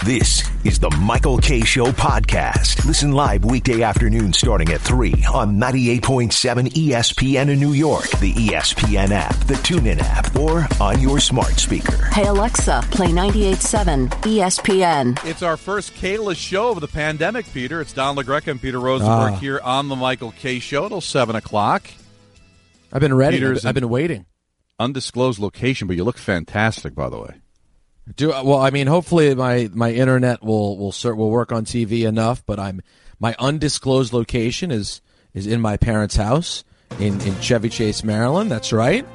This is the Michael Kay Show podcast. Listen live weekday afternoons starting at 3 on 98.7 ESPN in New York, the ESPN app, the TuneIn app, or on your smart speaker. Hey Alexa, play 98.7 ESPN. It's our first Kayla show of the pandemic, Peter. It's Don LaGreca and Peter Rosenberg here on the Michael Kay Show till 7 o'clock. I've been ready. Peter's I've been waiting. Undisclosed location, but you look fantastic, by the way. Hopefully my internet will work on TV enough, but my undisclosed location is in my parents' house in Chevy Chase, Maryland. That's right.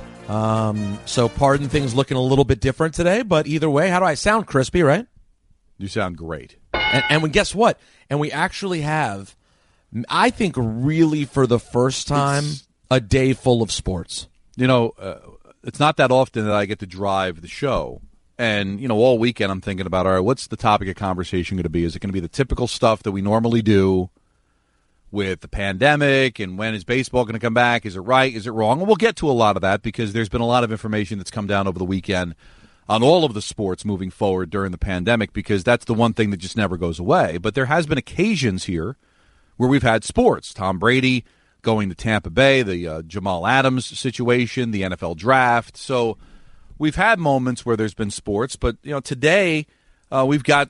So pardon things looking a little bit different today, but either way, how do I sound? Crispy, right? You sound great. And guess what? And we actually have, I think, really for the first time, a day full of sports. You know, it's not that often that I get to drive the show. And, you know, all weekend I'm thinking about, all right, what's the topic of conversation going to be? Is it going to be the typical stuff that we normally do with the pandemic and when is baseball going to come back? Is it right? Is it wrong? And we'll get to a lot of that because there's been a lot of information that's come down over the weekend on all of the sports moving forward during the pandemic because that's the one thing that just never goes away. But there has been occasions here where we've had sports. Tom Brady going to Tampa Bay, the Jamal Adams situation, the NFL draft. So we've had moments where there's been sports, but you know today we've got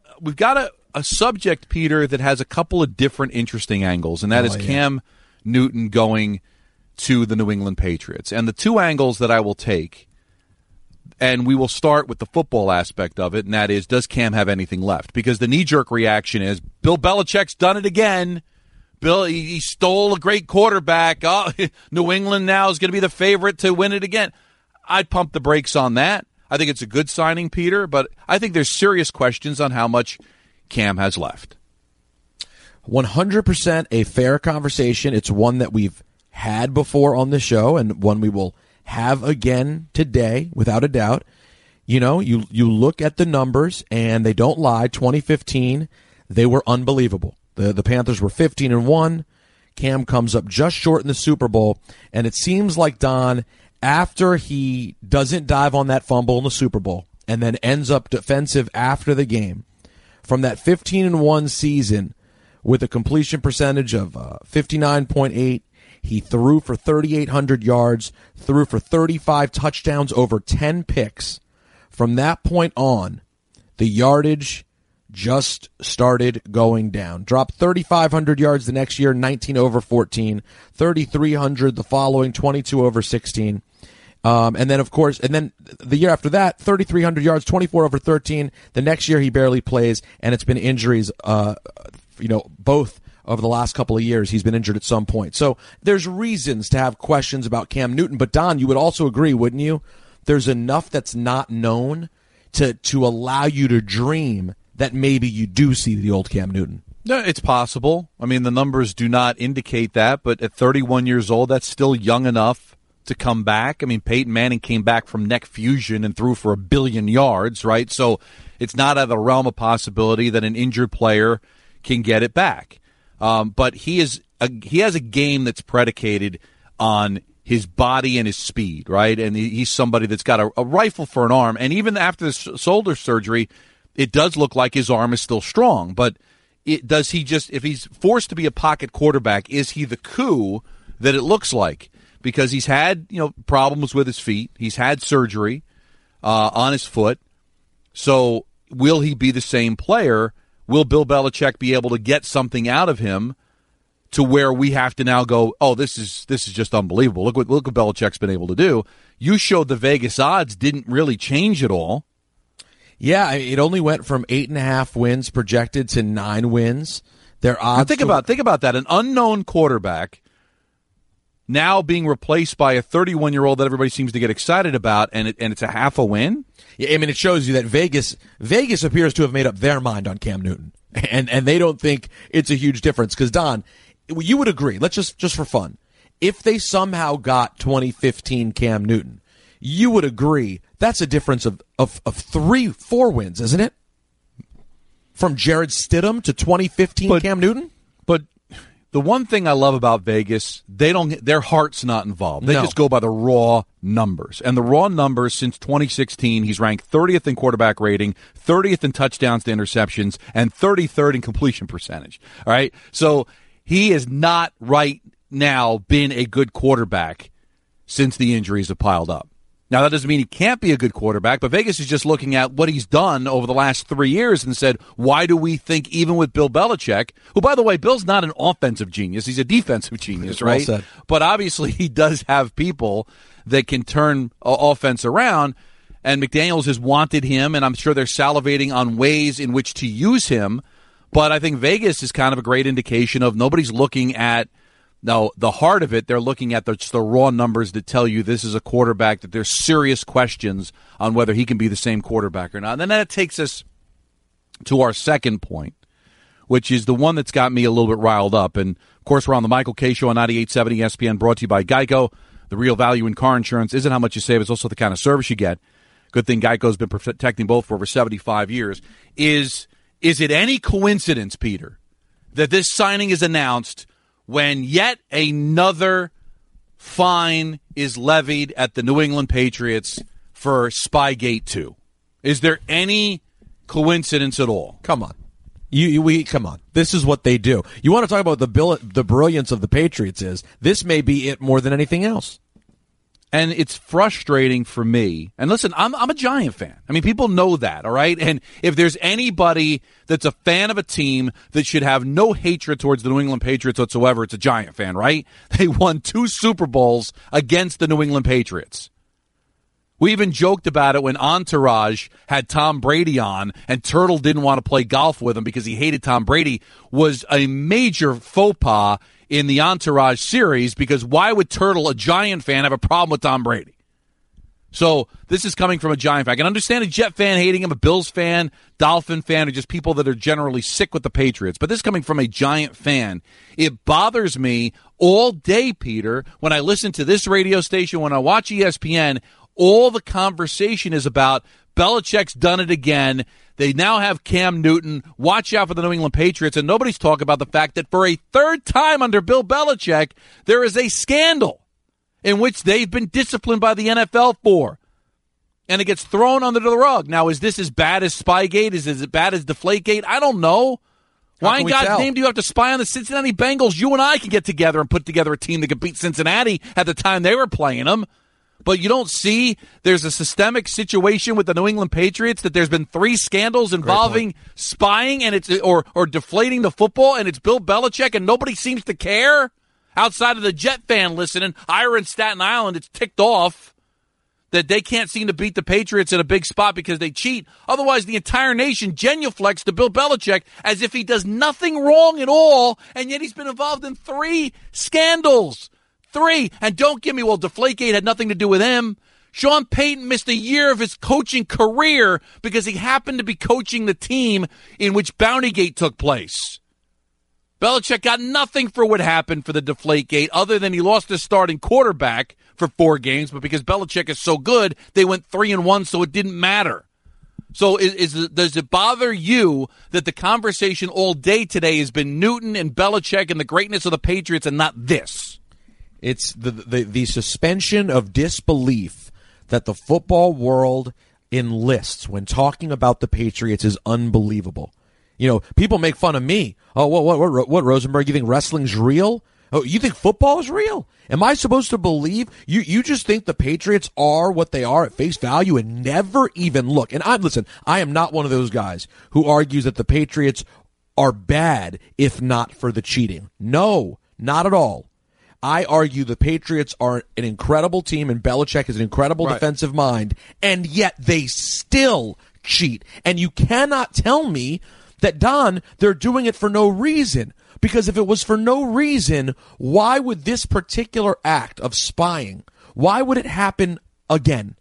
a subject, Peter, that has a couple of different interesting angles, and that is Cam Newton going to the New England Patriots. And the two angles that I will take, and we will start with the football aspect of it, and that is, does Cam have anything left? Because the knee-jerk reaction is, Bill Belichick's done it again. Bill, he stole a great quarterback. Oh, New England now is going to be the favorite to win it again. I'd pump the brakes on that. I think it's a good signing, Peter, but I think there's serious questions on how much Cam has left. 100% a fair conversation. It's one that we've had before on the show and one we will have again today, without a doubt. You know, you look at the numbers, and they don't lie. 2015, they were unbelievable. The Panthers were 15-1. Cam comes up just short in the Super Bowl, and it seems like, Don, after he doesn't dive on that fumble in the Super Bowl and then ends up defensive after the game, from that 15-1 season with a completion percentage of 59.8, he threw for 3,800 yards, threw for 35 touchdowns, over 10 picks. From that point on, the yardage just started going down. Dropped 3,500 yards the next year, 19 over 14. 3,300 the following, 22 over 16. And then, of course, and then the year after that, 3,300 yards, 24 over 13. The next year he barely plays, and it's been injuries, both over the last couple of years. He's been injured at some point. So there's reasons to have questions about Cam Newton. But, Don, you would also agree, wouldn't you? There's enough that's not known to allow you to dream that maybe you do see the old Cam Newton. No, it's possible. I mean, the numbers do not indicate that, but at 31 years old, that's still young enough to come back. I mean, Peyton Manning came back from neck fusion and threw for 1 billion yards, right? So it's not out of the realm of possibility that an injured player can get it back. But he has a game that's predicated on his body and his speed, right? And he's somebody that's got a rifle for an arm. And even after the shoulder surgery, it does look like his arm is still strong. But does he just, if he's forced to be a pocket quarterback, is he the coup that it looks like? Because he's had, problems with his feet. He's had surgery on his foot. So will he be the same player? Will Bill Belichick be able to get something out of him to where we have to now go, oh, this is just unbelievable. Look what Belichick's been able to do. You showed the Vegas odds didn't really change at all. Yeah, it only went from 8.5 wins projected to 9 wins. Their odds. Think about that. An unknown quarterback now being replaced by a 31-year-old that everybody seems to get excited about, and it's a half a win. Yeah, I mean, it shows you that Vegas appears to have made up their mind on Cam Newton, and they don't think it's a huge difference. Because, Don, you would agree. Let's just for fun, if they somehow got 2015 Cam Newton, you would agree that's a difference of 3-4 wins, isn't it? From Jared Stidham to 2015 Cam Newton? But The one thing I love about Vegas, their heart's not involved. They No. just go by the raw numbers. And the raw numbers since 2016, he's ranked 30th in quarterback rating, 30th in touchdowns to interceptions, and 33rd in completion percentage. All right? So he is not right now been a good quarterback since the injuries have piled up. Now, that doesn't mean he can't be a good quarterback, but Vegas is just looking at what he's done over the last 3 years and said, why do we think even with Bill Belichick, who, by the way, Bill's not an offensive genius, he's a defensive genius, right? Well said. But obviously he does have people that can turn offense around, and McDaniels has wanted him, and I'm sure they're salivating on ways in which to use him, but I think Vegas is kind of a great indication of nobody's looking at now, the heart of it, they're looking at the raw numbers that tell you this is a quarterback, that there's serious questions on whether he can be the same quarterback or not. And then that takes us to our second point, which is the one that's got me a little bit riled up. And, of course, we're on the Michael Kay Show on 98.7 ESPN, brought to you by Geico. The real value in car insurance isn't how much you save, it's also the kind of service you get. Good thing Geico's been protecting both for over 75 years. Is it any coincidence, Peter, that this signing is announced when yet another fine is levied at the New England Patriots for Spygate 2? Is there any coincidence at all? Come on. Come on. This is what they do. You want to talk about the brilliance of the Patriots is this may be it more than anything else. And it's frustrating for me. And listen, I'm a Giant fan. I mean, people know that, all right? And if there's anybody that's a fan of a team that should have no hatred towards the New England Patriots whatsoever, it's a Giant fan, right? They won 2 Super Bowls against the New England Patriots. We even joked about it when Entourage had Tom Brady on and Turtle didn't want to play golf with him because he hated Tom Brady. Was a major faux pas in the Entourage series, because why would Turtle, a Giant fan, have a problem with Tom Brady? So this is coming from a Giant fan. I can understand a Jet fan hating him, a Bills fan, Dolphin fan, or just people that are generally sick with the Patriots. But this is coming from a Giant fan. It bothers me all day, Peter, when I listen to this radio station, when I watch ESPN, all the conversation is about Belichick's done it again. They now have Cam Newton. Watch out for the New England Patriots. And nobody's talking about the fact that for a third time under Bill Belichick, there is a scandal in which they've been disciplined by the NFL for. And it gets thrown under the rug. Now, is this as bad as Spygate? Is it as bad as Deflategate? I don't know. Why in God's name do you have to spy on the Cincinnati Bengals? You and I can get together and put together a team that could beat Cincinnati at the time they were playing them. But you don't see there's a systemic situation with the New England Patriots, that there's been 3 scandals involving spying and it's or deflating the football, and it's Bill Belichick, and nobody seems to care outside of the Jet fan listening. Ira in Staten Island, it's ticked off that they can't seem to beat the Patriots in a big spot because they cheat. Otherwise, the entire nation genuflects to Bill Belichick as if he does nothing wrong at all, and yet he's been involved in 3 scandals. 3. And don't give me, well, Deflategate had nothing to do with him. Sean Payton missed a year of his coaching career because he happened to be coaching the team in which Bountygate took place. Belichick got nothing for what happened for the Deflategate other than he lost his starting quarterback for 4 games, but because Belichick is so good, they went 3-1, so it didn't matter. So does it bother you that the conversation all day today has been Newton and Belichick and the greatness of the Patriots and not this? It's the suspension of disbelief that the football world enlists when talking about the Patriots is unbelievable. You know, people make fun of me. Oh, what Rosenberg? You think wrestling's real? Oh, you think football is real? Am I supposed to believe you just think the Patriots are what they are at face value and never even look? And I am not one of those guys who argues that the Patriots are bad if not for the cheating. No, not at all. I argue the Patriots are an incredible team and Belichick has an incredible defensive mind, and yet they still cheat. And you cannot tell me that, Don, they're doing it for no reason. Because if it was for no reason, why would this particular act of spying, why would it happen again?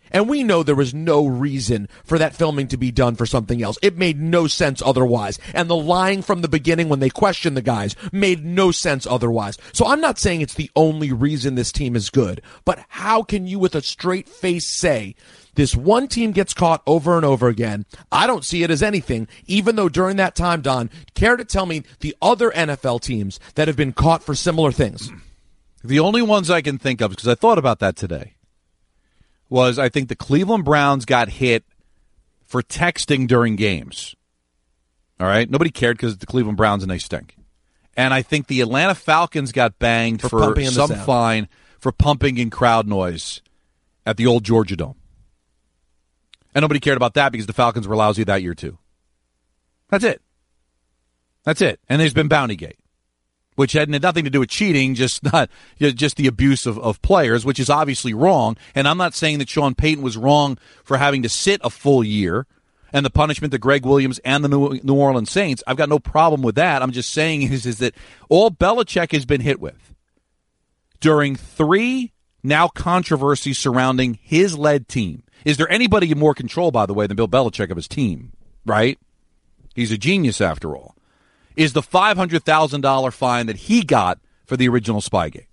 And we know there was no reason for that filming to be done for something else. It made no sense otherwise. And the lying from the beginning when they questioned the guys made no sense otherwise. So I'm not saying it's the only reason this team is good. But how can you with a straight face say this one team gets caught over and over again? I don't see it as anything, even though during that time, Don, care to tell me the other NFL teams that have been caught for similar things? The only ones I can think of, because I thought about that today, was I think the Cleveland Browns got hit for texting during games. All right? Nobody cared because it's the Cleveland Browns and they stink. And I think the Atlanta Falcons got banged for some fine for pumping in crowd noise at the old Georgia Dome. And nobody cared about that because the Falcons were lousy that year too. That's it. That's it. And there's been Bountygate, which had nothing to do with cheating, just the abuse of players, which is obviously wrong. And I'm not saying that Sean Payton was wrong for having to sit a full year and the punishment to Greg Williams and the New Orleans Saints. I've got no problem with that. I'm just saying is that all Belichick has been hit with during 3 now controversies surrounding his led team. Is there anybody in more control, by the way, than Bill Belichick of his team, right? He's a genius after all. Is the $500,000 fine that he got for the original Spygate.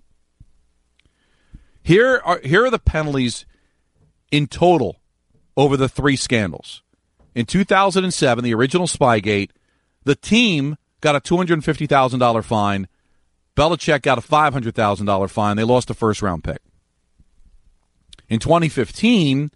Here are the penalties in total over the 3 scandals. In 2007, the original Spygate, the team got a $250,000 fine. Belichick got a $500,000 fine. They lost a first-round pick. In 2015,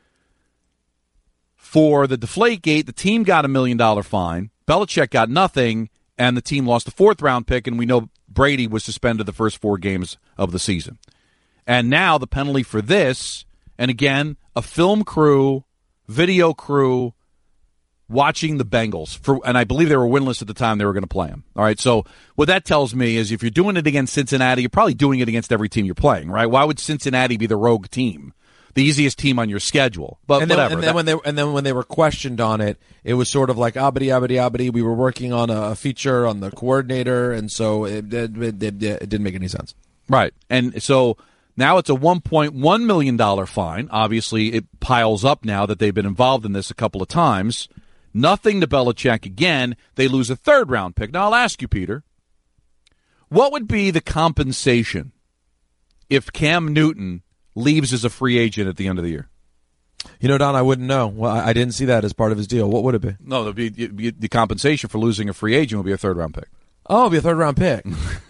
for the Deflategate, the team got $1 million fine. Belichick got nothing. And the team lost a 4th-round pick, and we know Brady was suspended the first 4 games of the season. And now the penalty for this, and again, a film crew, video crew, watching the Bengals. And I believe they were winless at the time they were going to play them. All right, so what that tells me is if you're doing it against Cincinnati, you're probably doing it against every team you're playing, right? Why would Cincinnati be the rogue team? The easiest team on your schedule, but whatever. And then when they were questioned on it, it was sort of like abity. We were working on a feature on the coordinator, and so it didn't make any sense. Right, and so now it's a $1.1 million fine. Obviously, it piles up now that they've been involved in this a couple of times. Nothing to Belichick again. They lose a 3rd-round pick. Now I'll ask you, Peter, what would be the compensation if Cam Newton leaves as a free agent at the end of the year? You know, Don, I wouldn't know. Well, I didn't see that as part of his deal. What would it be? No, the compensation for losing a free agent would be a 3rd-round pick. Oh, it'd be a 3rd-round pick.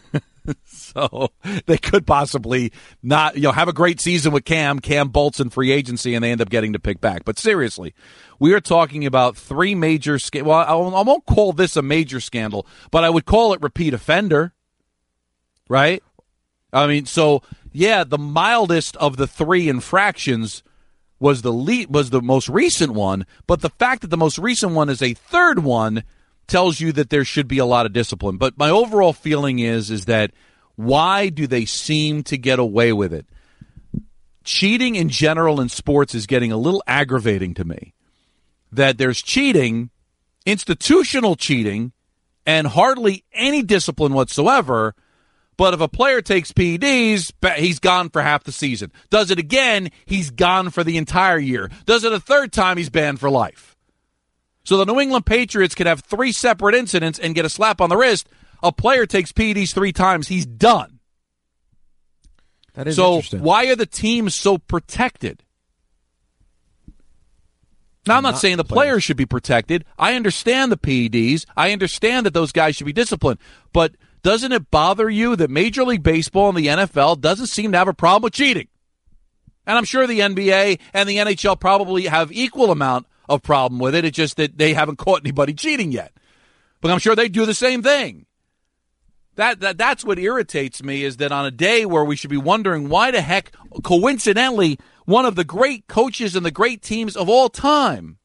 So they could possibly not, have a great season with Cam. Cam bolts in free agency, and they end up getting to pick back. But seriously, we are talking about 3 major well, I won't call this a major scandal, but I would call it repeat offender, right? I mean, so yeah, the mildest of the 3 infractions was the most recent one, but the fact that the most recent one is a 3rd one tells you that there should be a lot of discipline. But my overall feeling is that why do they seem to get away with it? Cheating in general in sports is getting a little aggravating to me. That there's cheating, institutional cheating, and hardly any discipline whatsoever. But if a player takes PEDs, he's gone for half the season. Does it again, he's gone for the entire year. Does it a 3rd time, he's banned for life. So the New England Patriots could have 3 separate incidents and get a slap on the wrist. A player takes PEDs 3 times, he's done. That is interesting. So why are the teams so protected? Now, I'm not saying the players should be protected. I understand the PEDs. I understand that those guys should be disciplined. But doesn't it bother you that Major League Baseball and the NFL doesn't seem to have a problem with cheating? And I'm sure the NBA and the NHL probably have equal amount of problem with it. It's just that they haven't caught anybody cheating yet. But I'm sure they do the same thing. That's what irritates me, is that on a day where we should be wondering why the heck, coincidentally, one of the great coaches and the great teams of all time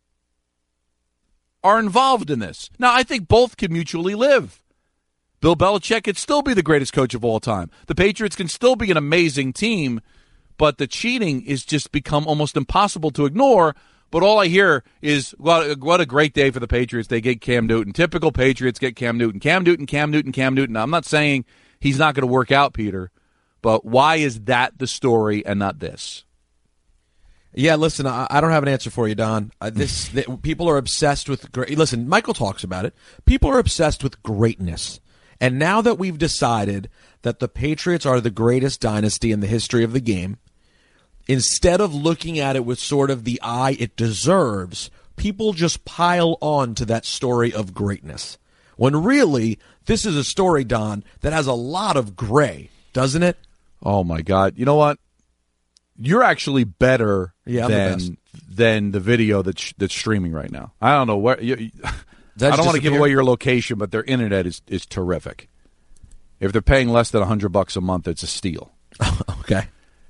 are involved in this. Now, I think both can mutually live. Bill Belichick could still be the greatest coach of all time. The Patriots can still be an amazing team, but the cheating is just become almost impossible to ignore. But all I hear is, what a great day for the Patriots. They get Cam Newton. Typical Patriots get Cam Newton. Cam Newton. Now, I'm not saying he's not going to work out, Peter, but why is that the story and not this? Yeah, listen, I don't have an answer for you, Don. People are obsessed with listen, Michael talks about it. People are obsessed with greatness. And now that we've decided that the Patriots are the greatest dynasty in the history of the game, instead of looking at it with sort of the eye it deserves, people just pile on to that story of greatness. When really, this is a story, Don, that has a lot of gray, doesn't it? Oh, my God. You know what? You're actually better than the video that's streaming right now. I don't know where. I don't want to give away your location, but their internet is terrific. If they're paying less than $100 a month, it's a steal. Okay.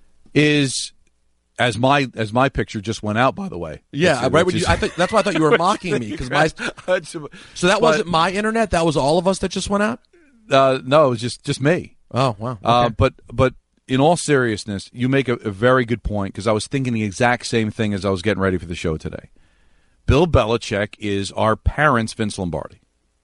As my picture just went out, by the way. Yeah, right. That's why I thought you were mocking me because So that wasn't my internet. That was all of us that just went out. No, it was just me. Oh wow. Okay. But in all seriousness, you make a very good point because I was thinking the exact same thing as I was getting ready for the show today. Bill Belichick is our parents' Vince Lombardi.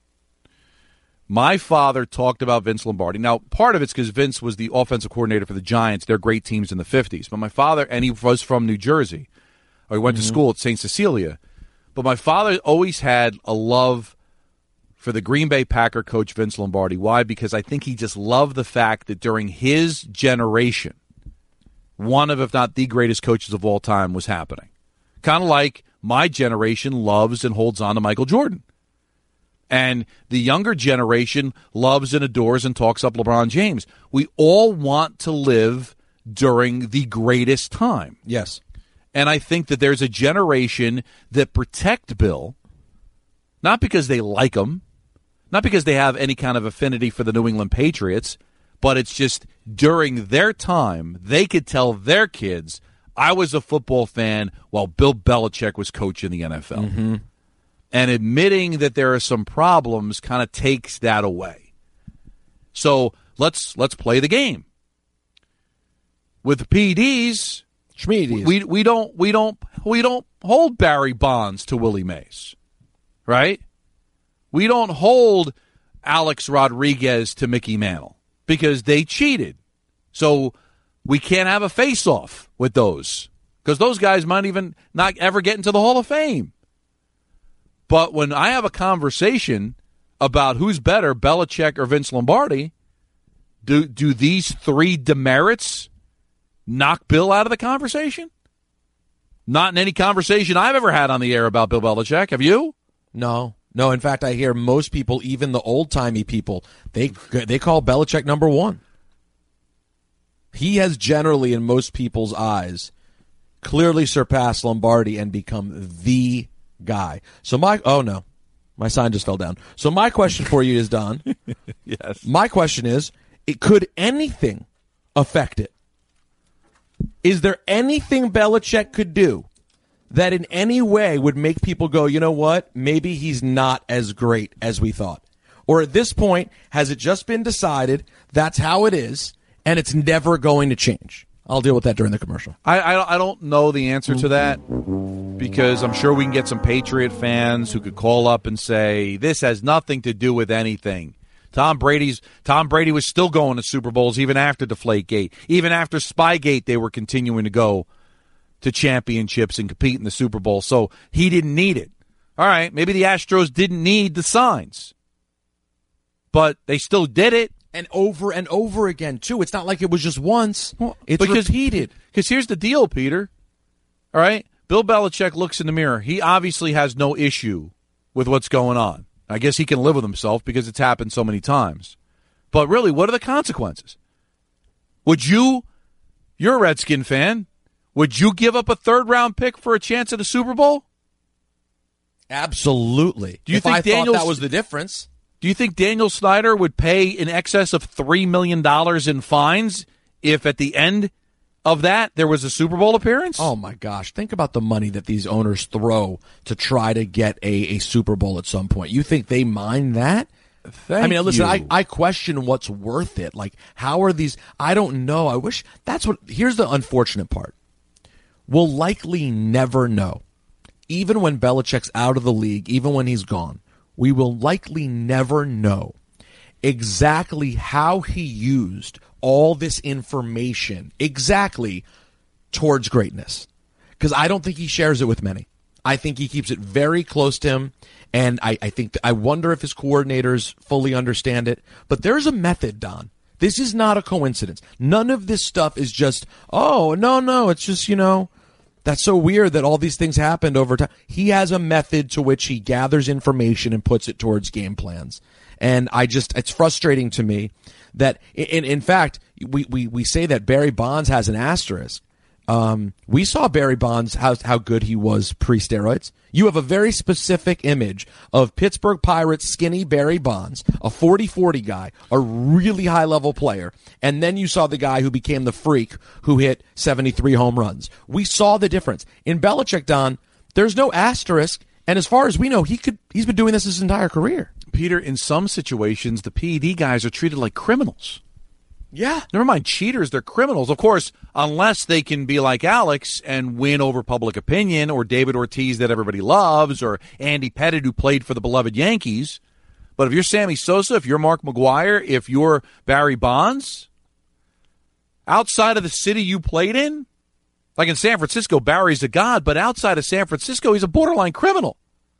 My father talked about Vince Lombardi. Now, part of it's because Vince was the offensive coordinator for the Giants. They're great teams in the 50s. But my father, and he was from New Jersey, or he went to school at St. Cecilia. But my father always had a love for the Green Bay Packer coach Vince Lombardi. Why? Because I think he just loved the fact that during his generation, one of, if not the greatest coaches of all time was happening. Kind of like my generation loves and holds on to Michael Jordan. And the younger generation loves and adores and talks up LeBron James. We all want to live during the greatest time. Yes. And I think that there's a generation that protect Bill, not because they like him, not because they have any kind of affinity for the New England Patriots, but it's just during their time, they could tell their kids, I was a football fan while Bill Belichick was coaching the NFL. Mm-hmm. And admitting that there are some problems kind of takes that away. So let's play the game. With the PDs, Schmeedies. we don't hold Barry Bonds to Willie Mays, right? We don't hold Alex Rodriguez to Mickey Mantle because they cheated. So we can't have a face-off with those because those guys might even not ever get into the Hall of Fame. But when I have a conversation about who's better, Belichick or Vince Lombardi, do these three demerits knock Bill out of the conversation? Not in any conversation I've ever had on the air about Bill Belichick. Have you? No. In fact, I hear most people, even the old-timey people, they call Belichick number one. He has generally, in most people's eyes, clearly surpassed Lombardi and become the guy. So my sign just fell down. So my question for you is, Don. Yes. My question is, could anything affect it? Is there anything Belichick could do that in any way would make people go, you know what, maybe he's not as great as we thought? Or at this point, has it just been decided that's how it is and it's never going to change? I'll deal with that during the commercial. I don't know the answer to that because I'm sure we can get some Patriot fans who could call up and say, this has nothing to do with anything. Tom Brady was still going to Super Bowls even after Deflategate. Even after Spygate, they were continuing to go to championships and compete in the Super Bowl, so he didn't need it. All right, maybe the Astros didn't need the signs, but they still did it. And over again, too. It's not like it was just once. It's repeated. Because here's the deal, Peter. All right? Bill Belichick looks in the mirror. He obviously has no issue with what's going on. I guess he can live with himself because it's happened so many times. But really, what are the consequences? You're a Redskin fan, would you give up a third-round pick for a chance at a Super Bowl? Absolutely. Do you think I thought that was the difference? Do you think Daniel Snyder would pay in excess of $3 million in fines if at the end of that there was a Super Bowl appearance? Oh, my gosh. Think about the money that these owners throw to try to get a Super Bowl at some point. You think they mind that? Listen, I question what's worth it. Like, how are these? I don't know. Here's the unfortunate part. We'll likely never know. Even when Belichick's out of the league, even when he's gone, we will likely never know exactly how he used all this information exactly towards greatness. because I don't think he shares it with many. I think he keeps it very close to him, and I wonder if his coordinators fully understand it. But there's a method, Don. This is not a coincidence. None of this stuff is just, oh, no, it's just, that's so weird that all these things happened over time. He has a method to which he gathers information and puts it towards game plans. And it's frustrating to me that, in fact, we say that Barry Bonds has an asterisk. We saw Barry Bonds, how good he was pre-steroids. You have a very specific image of Pittsburgh Pirates skinny Barry Bonds, a 40-40 guy, a really high-level player, and then you saw the guy who became the freak who hit 73 home runs. We saw the difference. In Belichick, Don, there's no asterisk, and as far as we know, he's been doing this his entire career. Peter, in some situations, the PED guys are treated like criminals. Yeah. Never mind cheaters, they're criminals. Of course, unless they can be like Alex and win over public opinion, or David Ortiz that everybody loves, or Andy Pettitte who played for the beloved Yankees. But if you're Sammy Sosa, if you're Mark McGwire, if you're Barry Bonds, outside of the city you played in, like in San Francisco, Barry's a god, but outside of San Francisco, he's a borderline criminal.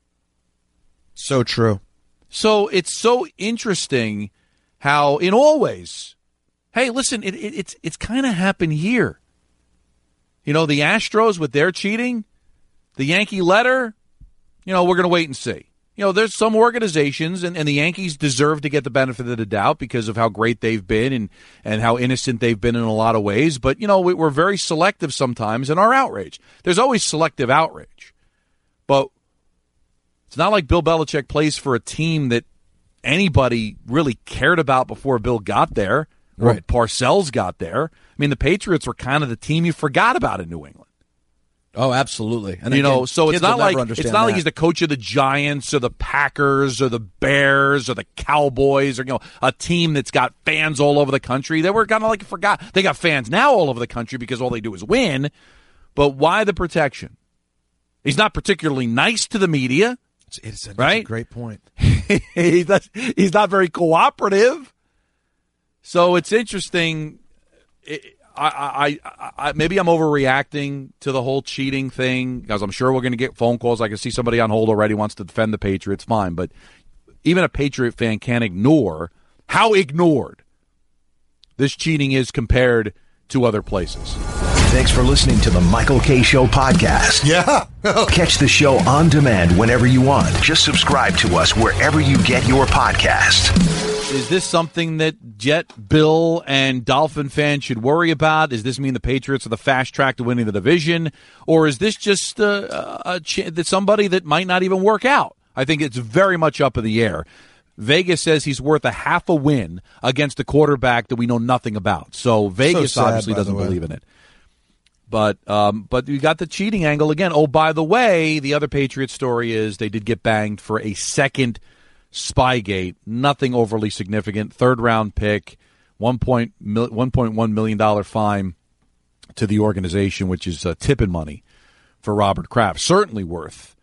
So true. So it's so interesting how, in all ways, hey, listen, it's kind of happened here. The Astros with their cheating, the Yankee letter, we're going to wait and see. There's some organizations, and the Yankees deserve to get the benefit of the doubt because of how great they've been and how innocent they've been in a lot of ways. But, we're very selective sometimes in our outrage. There's always selective outrage. But it's not like Bill Belichick plays for a team that anybody really cared about before Bill got there. Right. Parcells got there. I mean, the Patriots were kind of the team you forgot about in New England. Oh, absolutely. And so it's not like he's the coach of the Giants or the Packers or the Bears or the Cowboys or a team that's got fans all over the country. They were kind of like forgot. They got fans now all over the country because all they do is win. But why the protection? He's not particularly nice to the media. It's right? a great point. He's not very cooperative. So it's interesting. I maybe I'm overreacting to the whole cheating thing because I'm sure we're going to get phone calls. I can see somebody on hold already wants to defend the Patriots. Fine, but even a Patriot fan can't ignore how ignored this cheating is compared to other places. Thanks for listening to the Michael Kay Show podcast. Yeah. Catch the show on demand whenever you want. Just subscribe to us wherever you get your podcast. Is this something that Jet, Bill, and Dolphin fans should worry about? Does this mean the Patriots are the fast track to winning the division? Or is this just somebody that might not even work out? I think it's very much up in the air. Vegas says he's worth a half a win against a quarterback that we know nothing about. So Vegas obviously doesn't believe in it. But you got the cheating angle again. Oh, by the way, the other Patriots story is they did get banged for a second Spygate. Nothing overly significant. Third-round pick, $1.1 million fine to the organization, which is tipping money for Robert Kraft. Certainly worth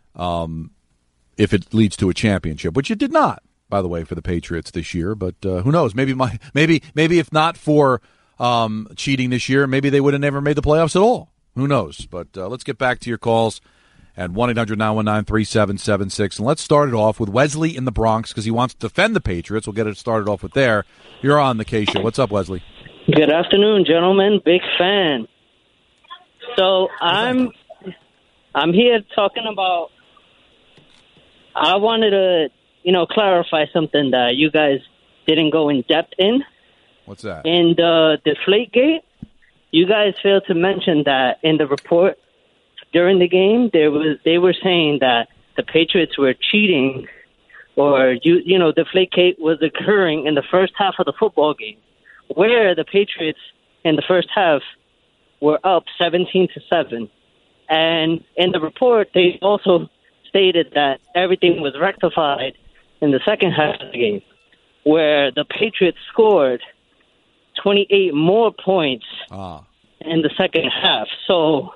if it leads to a championship, which it did not, by the way, for the Patriots this year. But who knows? Maybe if not for cheating this year, maybe they would have never made the playoffs at all. Who knows? But let's get back to your calls at 1-800-919-3776. And let's start it off with Wesley in the Bronx because he wants to defend the Patriots. We'll get it started off with there. You're on the K Show. What's up, Wesley? Good afternoon, gentlemen. Big fan. So I'm here talking about, I wanted to, clarify something that you guys didn't go in depth in. What's that? In the Deflategate, you guys failed to mention that in the report during the game, they were saying that the Patriots were cheating, or Deflategate was occurring in the first half of the football game, where the Patriots in the first half were up 17-7, and in the report they also stated that everything was rectified in the second half of the game, where the Patriots scored 28 more points in the second half. So,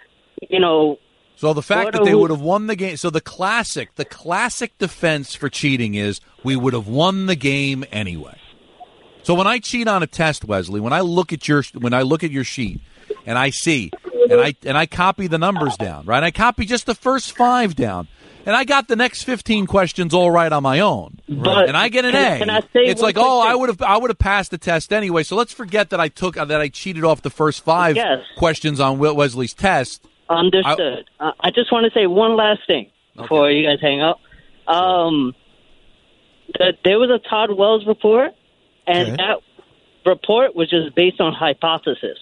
So the fact that they would have won the game. So the classic defense for cheating is we would have won the game anyway. So when I cheat on a test, Wesley, when I look at your sheet and I see and I copy the numbers down, right? I copy just the first 5 down. And I got the next 15 questions all right on my own, and I get an A. It's like, I would have passed the test anyway. So let's forget that I cheated off the first 5 questions on Wesley's test. Understood. I just want to say one last thing before you guys hang up. There was a Todd Wells report, and that report was just based on hypothesis.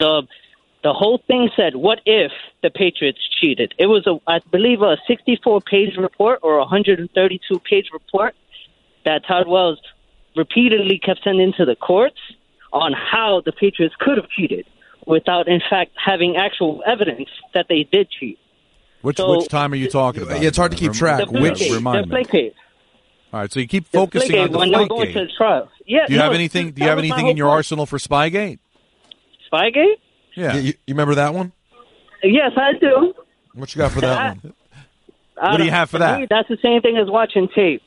The whole thing said, what if the Patriots cheated? It was, I believe, a 64-page report or a 132-page report that Todd Wells repeatedly kept sending to the courts on how the Patriots could have cheated without, in fact, having actual evidence that they did cheat. Which time are you talking about? It's hard to keep track. The Flake. All right, so you keep focusing on the Flake case. Yeah, do you have anything in your arsenal for Spygate? Spygate? Yeah. You remember that one? Yes, I do. What you got for that one? What do you have for that? That's the same thing as watching tape.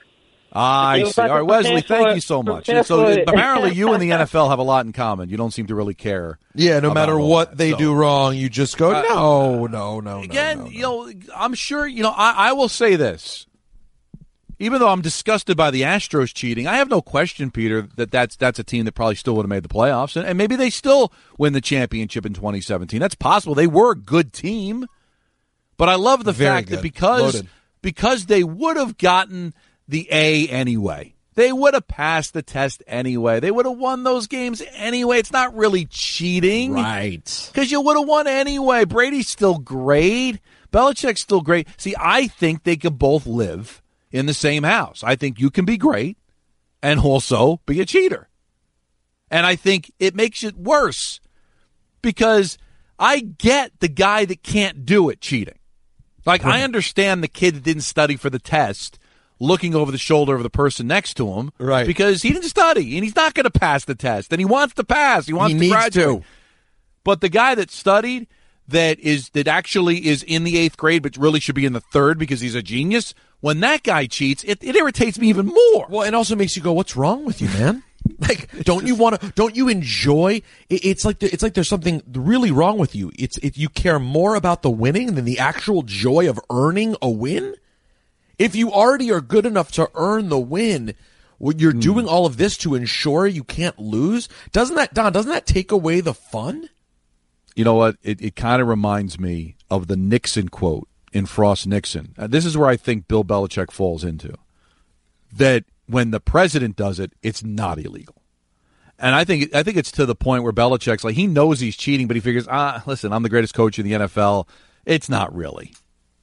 I see. All right, Wesley, thank you so much. So apparently you and the NFL have a lot in common. You don't seem to really care. Yeah, no matter what they do wrong, you just go, no. Again, I'm sure, I will say this. Even though I'm disgusted by the Astros cheating, I have no question, Peter, that's a team that probably still would have made the playoffs. And maybe they still win the championship in 2017. That's possible. They were a good team. But I love the fact that because they would have gotten the A anyway, they would have passed the test anyway, they would have won those games anyway. It's not really cheating. Right. Because you would have won anyway. Brady's still great. Belichick's still great. See, I think they could both live in the same house. I think you can be great and also be a cheater. And I think it makes it worse because I get the guy that can't do it cheating. Like, I understand the kid that didn't study for the test looking over the shoulder of the person next to him. Right. Because he didn't study and he's not going to pass the test. And he wants to pass. He wants to graduate. But the guy that studied that actually is in the 8th grade but really should be in the 3rd because he's a genius, when that guy cheats, it irritates me even more. Well, it also makes you go, what's wrong with you, man? Like, don't you enjoy? It's like there's something really wrong with you. You care more about the winning than the actual joy of earning a win. If you already are good enough to earn the win, you're doing all of this to ensure you can't lose. Doesn't that take away the fun? You know what? It kind of reminds me of the Nixon quote in Frost Nixon. This is where I think Bill Belichick falls into. That when the president does it, it's not illegal. And I think it's to the point where Belichick's like, he knows he's cheating, but he figures, listen, I'm the greatest coach in the NFL. It's not really.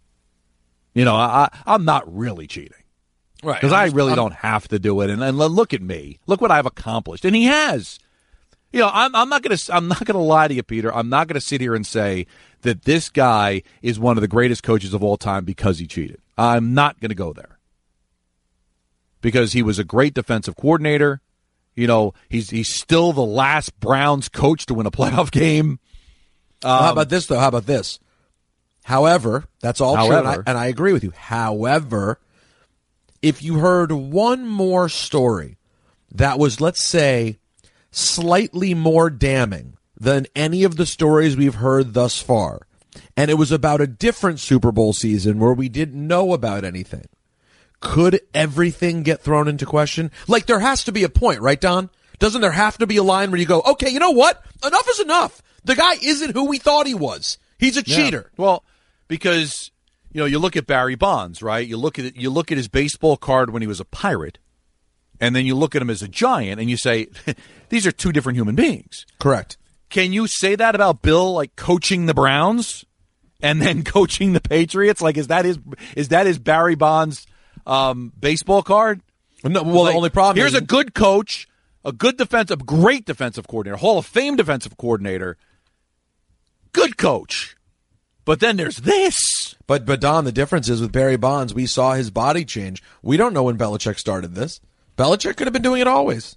I'm not really cheating. Right. Because I really don't have to do it. And look at me. Look what I've accomplished. And he has. I'm not gonna lie to you, Peter. I'm not gonna sit here and say that this guy is one of the greatest coaches of all time because he cheated. I'm not gonna go there because he was a great defensive coordinator. He's still the last Browns coach to win a playoff game. How about this, though? How about this? However, that's all true, and I agree with you. However, if you heard one more story that was, let's say, slightly more damning than any of the stories we've heard thus far, and it was about a different Super Bowl season where we didn't know about anything, could everything get thrown into question? Like, there has to be a point, right, Don? Doesn't there have to be a line where you go, okay, you know what? Enough is enough. The guy isn't who we thought he was. He's a cheater. Well, because you look at Barry Bonds, right? You look at his baseball card when he was a Pirate, and then you look at him as a Giant, and you say, these are two different human beings. Correct. Can you say that about Bill, like coaching the Browns and then coaching the Patriots? Like, is that his Barry Bonds baseball card? No. Well, the only problem here's a good coach, a great defensive coordinator, Hall of Fame defensive coordinator, good coach. But then there's this. But Don, the difference is with Barry Bonds, we saw his body change. We don't know when Belichick started this. Belichick could have been doing it always.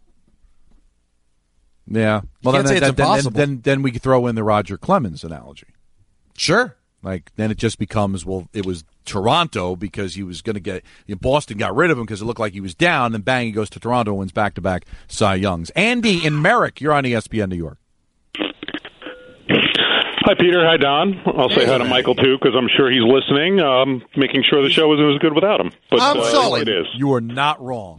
Yeah. Well, can't say it's impossible. Then we could throw in the Roger Clemens analogy. Sure. Like, then it just becomes, well, it was Toronto because he was going to get – Boston got rid of him because it looked like he was down, and bang, he goes to Toronto and wins back-to-back Cy Youngs. Andy in Merrick, you're on ESPN New York. Hi, Peter. Hi, Don. I'll say hi to Michael, too, because I'm sure he's listening, making sure the show isn't as good without him. But I'm solid. It is. You are not wrong.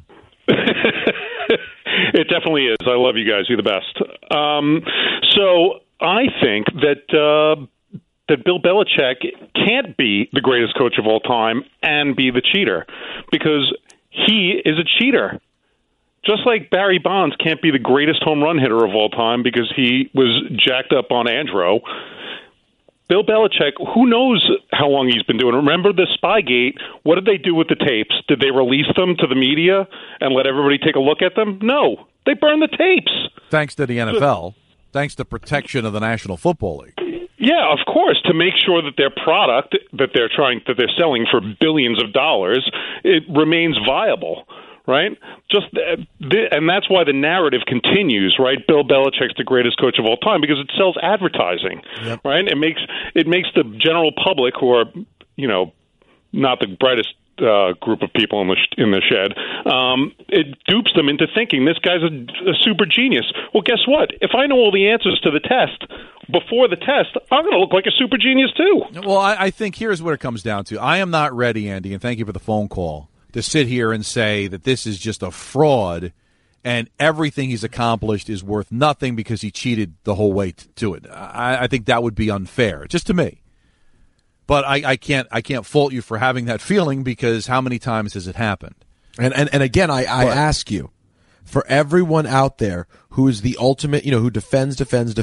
It definitely is. I love you guys. You're the best. So I think that Bill Belichick can't be the greatest coach of all time and be the cheater, because he is a cheater. Just like Barry Bonds can't be the greatest home run hitter of all time because he was jacked up on Andro, Bill Belichick, who knows how long he's been doing it. Remember the Spygate? What did they do with the tapes? Did they release them to the media and let everybody take a look at them? No. They burned the tapes. Thanks to the NFL. Thanks to protection of the National Football League. Yeah, of course, to make sure that their product that they're selling for billions of dollars, it remains viable. Right? And that's why the narrative continues, right? Bill Belichick's the greatest coach of all time because it sells advertising, right? It makes the general public, who are, not the brightest group of people in the shed, it dupes them into thinking this guy's a super genius. Well, guess what? If I know all the answers to the test before the test, I'm going to look like a super genius too. Well, I think here's what it comes down to. I am not ready, Andy, and thank you for the phone call, to sit here and say that this is just a fraud and everything he's accomplished is worth nothing because he cheated the whole way to it. I think that would be unfair, just to me. But I can't fault you for having that feeling, because how many times has it happened? And again, I ask you, for everyone out there who is the ultimate, who defends,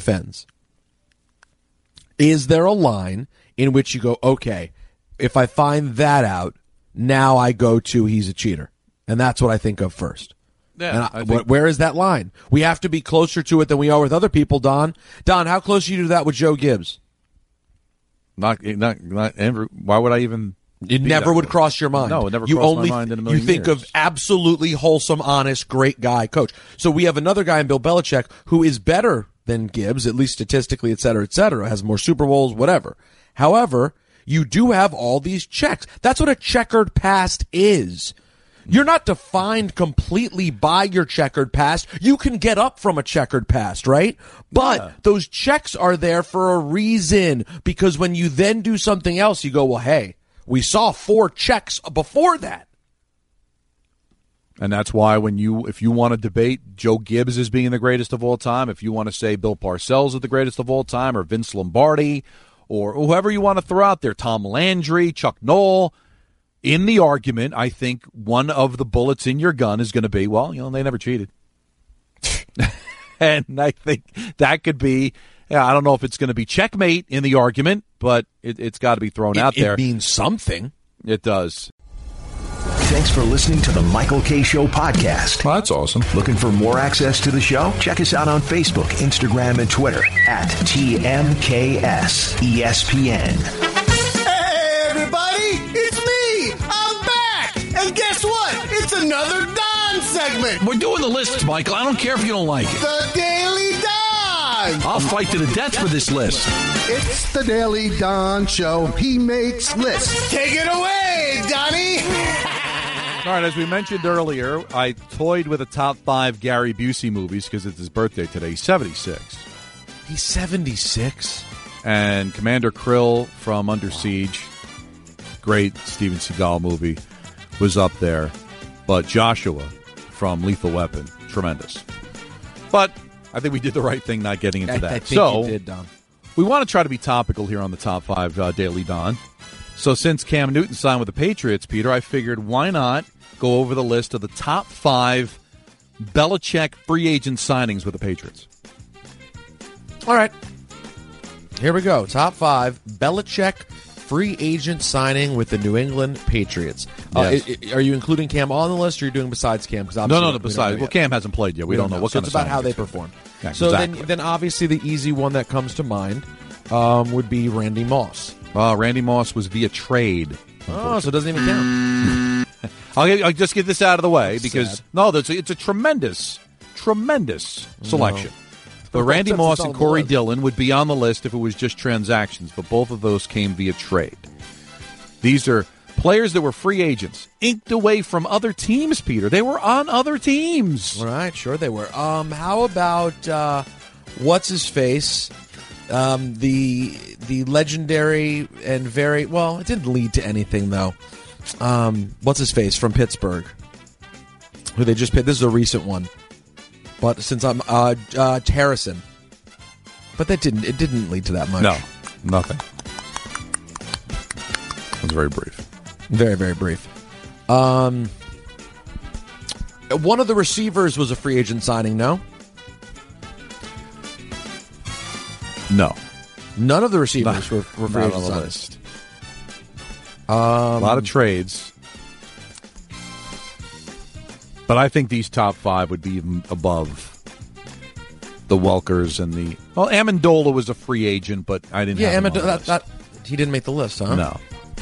is there a line in which you go, okay, if I find that out, now I go to he's a cheater? And that's what I think of first. Yeah, where is that line? We have to be closer to it than we are with other people, Don. Don, how close are you to that with Joe Gibbs? Not why would I even? It never would cross your mind. No, it never crossed my mind in a million years. You think of absolutely wholesome, honest, great guy, coach. So we have another guy in Bill Belichick who is better than Gibbs, at least statistically, et cetera, has more Super Bowls, whatever. However, you do have all these checks. That's what a checkered past is. You're not defined completely by your checkered past. You can get up from a checkered past, right? But those checks are there for a reason, because when you then do something else, you go, well, hey, we saw 4 checks before that. And that's why if you want to debate Joe Gibbs as being the greatest of all time, if you want to say Bill Parcells is the greatest of all time, or Vince Lombardi, or whoever you want to throw out there, Tom Landry, Chuck Noll, in the argument, I think one of the bullets in your gun is going to be, well, they never cheated. And I think that could be, I don't know if it's going to be checkmate in the argument, but it's got to be thrown out there. It means something. It does. Thanks for listening to the Michael K. Show podcast. Well, that's awesome. Looking for more access to the show? Check us out on Facebook, Instagram, and Twitter at TMKS-ESPN. Hey, everybody! It's me! I'm back! And guess what? It's another Don segment! We're doing the list, Michael. I don't care if you don't like it. The Daily Don! I'll fight to the death for this list. It's the Daily Don Show. He makes lists. Take it away, Donnie! All right, as we mentioned earlier, I toyed with the top 5 Gary Busey movies because it's his birthday today. He's 76. He's 76? And Commander Krill from Under Siege, great Steven Seagal movie, was up there. But Joshua from Lethal Weapon, tremendous. But I think we did the right thing not getting into that. I think you did, Don. We want to try to be topical here on the top 5 Daily Don. So since Cam Newton signed with the Patriots, Peter, I figured why not go over the list of the top 5 Belichick free agent signings with the Patriots. All right. Here we go. Top 5 Belichick free agent signing with the New England Patriots. Yes. Are you including Cam on the list, or are you doing besides Cam? No, besides. Well, Cam hasn't played yet. We don't know what kind of it's about how they perform. Yeah, so exactly. then obviously the easy one that comes to mind would be Randy Moss. Randy Moss was via trade. Oh, so it doesn't even count. I'll just get this out of the way because it's a tremendous selection. No. But Randy Moss and Corey Dillon would be on the list if it was just transactions, but both of those came via trade. These are players that were free agents, inked away from other teams, Peter. They were on other teams. All right, sure they were. How about what's his face? The legendary and very well, it didn't lead to anything though. What's his face from Pittsburgh? Who they just picked? This is a recent one, but since I'm Harrison, but it didn't lead to that much. No, nothing. It was very brief. Very, very brief. One of the receivers was a free agent signing. No. None of the receivers were free agent on the signings. list. A lot of trades. But I think these top five would be even above the Welkers and the... Well, Amendola was a free agent, but I didn't have him on the list. He didn't make the list, huh? No.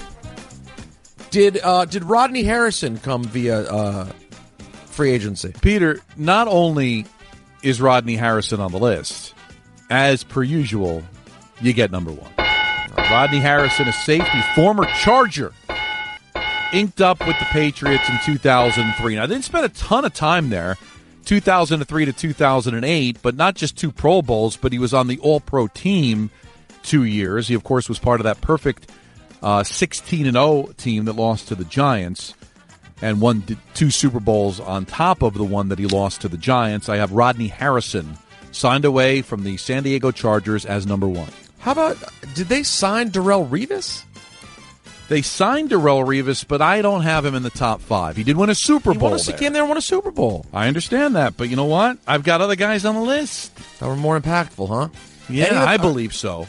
Did Rodney Harrison come via free agency? Peter, not only is Rodney Harrison on the list, as per usual, you get number one. Rodney Harrison, a safety, former Charger, inked up with the Patriots in 2003. Now, I didn't spend a ton of time there, 2003 to 2008, but not just 2 Pro Bowls, but he was on the All-Pro team 2 years. He, of course, was part of that perfect 16-0 team that lost to the Giants and won 2 Super Bowls on top of the one that he lost to the Giants. I have Rodney Harrison signed away from the San Diego Chargers as number one. How about, did they sign Darrelle Revis? They signed Darrelle Revis, but I don't have him in the top 5. He did win a Super Bowl. He came there and won a Super Bowl. I understand that, but you know what? I've got other guys on the list. That were more impactful, huh? Yeah, I believe so.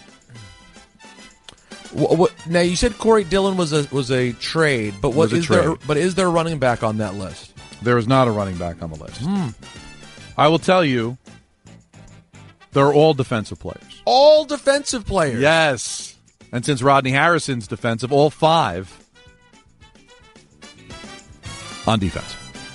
Now, you said Corey Dillon was a trade, but is there a running back on that list? There is not a running back on the list. I will tell you, they're all defensive players. All defensive players? Yes. And since Rodney Harrison's defensive, all 5 on defense.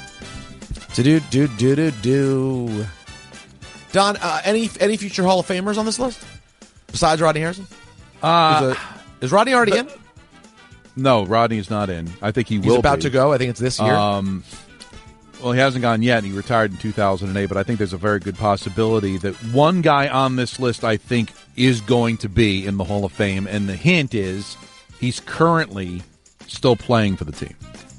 Do. Don, any future Hall of Famers on this list besides Rodney Harrison? Is Rodney already in? No, Rodney's not in. I think he will be. He's about to go. I think it's this year. Well, he hasn't gone yet. He retired in 2008, but I think there's a very good possibility that one guy on this list, I think, is going to be in the Hall of Fame, and the hint is he's currently still playing for the team.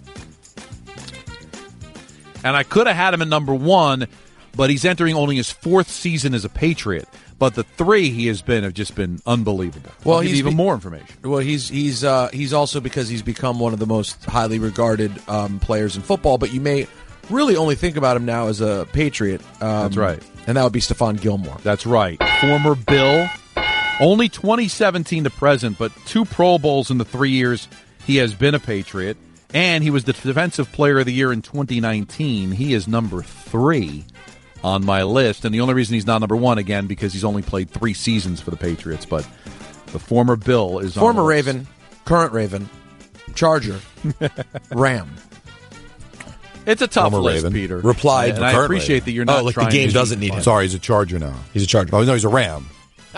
And I could have had him in number 1, but he's entering only his 4th season as a Patriot. But the 3 he has been have just been unbelievable. Well, he's even more information. Well, he's also, because he's become one of the most highly regarded players in football, but you may really only think about him now as a Patriot. That's right. And that would be Stephon Gilmore. That's right. Former Bill. Only 2017 to present, but 2 Pro Bowls in the 3 years he has been a Patriot. And he was the Defensive Player of the Year in 2019. He is number 3 on my list. And the only reason he's not number 1, again, because he's only played 3 seasons for the Patriots. But the former Bill is former on the list. Raven, current Raven, Charger, Ram. It's a tough Former list, Raven. Peter. Replied and to I current appreciate Raven. that you're not like trying the game to doesn't be need fun. him. Sorry, he's a Charger now. He's a Charger. Oh, no, he's a Ram.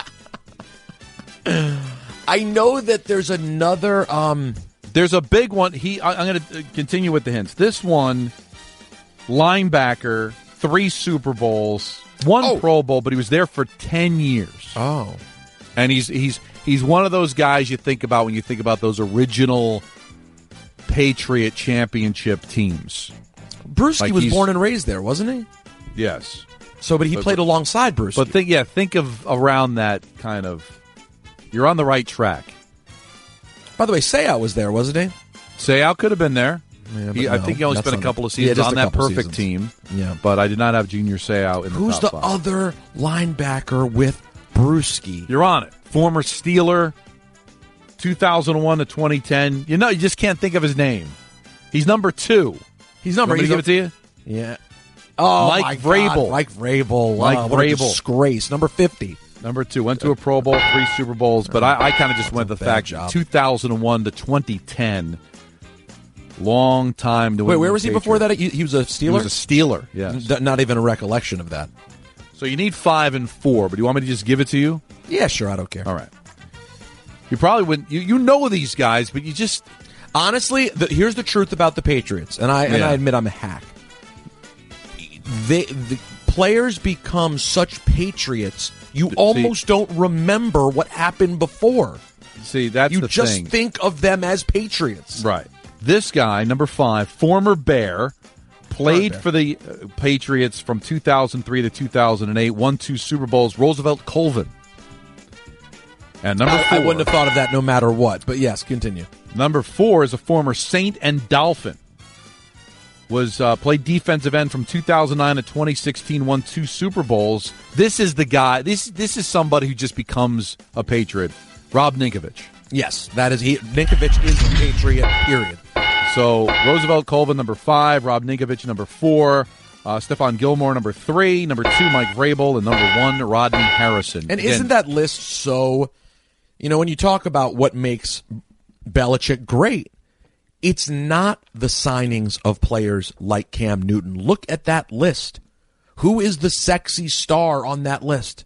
I know that there's another... There's a big one. I'm going to continue with the hints. This one, linebacker, 3 Super Bowls, 1 Pro Bowl, but he was there for 10 years. Oh. And he's one of those guys you think about when you think about those original Patriot championship teams. Brewski was born and raised there, wasn't he? Yes. But he played alongside Brewski. But think of around that kind of... You're on the right track. By the way, Seau was there, wasn't he? Seau could have been there. Yeah, I think he only spent a couple of seasons on that perfect team. Yeah. But I did not have Junior Seau in the Who's top the 5. other linebacker with Brewski? You're on it. Former Steeler, 2001 to 2010. You just can't think of his name. He's number 2. He's number. Want me to give it to you? Yeah. Oh, Mike Vrabel. Mike Vrabel. Mike What a Vrabel. disgrace. Number 50. Number 2. Went to a Pro Bowl, 3 Super Bowls, but I kind of just went with the fact job. 2001 to 2010. Long time to win. Wait, where was he before that? He was a Steeler? He was a Steeler, yes. Not even a recollection of that. So you need 5 and 4, but do you want me to just give it to you? Yeah, sure. I don't care. All right. You probably wouldn't. You know these guys, but you just... Honestly, here's the truth about the Patriots, and I admit I'm a hack. The players become such patriots, you almost don't remember what happened before. See, that's you the just thing. think of them as patriots. Right. This guy, number 5, former Bear, played for the Patriots from 2003 to 2008, won 2 Super Bowls, Roosevelt Colvin. And number 4. I wouldn't have thought of that no matter what, but yes, continue. Number 4 is a former Saint and Dolphin. Played defensive end from 2009 to 2016, won 2 Super Bowls. This is the guy. This is somebody who just becomes a Patriot. Rob Ninkovich. Yes, that is he. Ninkovich is a Patriot, period. So Roosevelt Colvin, number 5. Rob Ninkovich, number 4. Stephon Gilmore, number 3. Number 2, Mike Vrabel. And number 1, Rodney Harrison. And isn't that list so... when you talk about what makes Belichick great, it's not the signings of players like Cam Newton. Look at that list. Who is the sexy star on that list?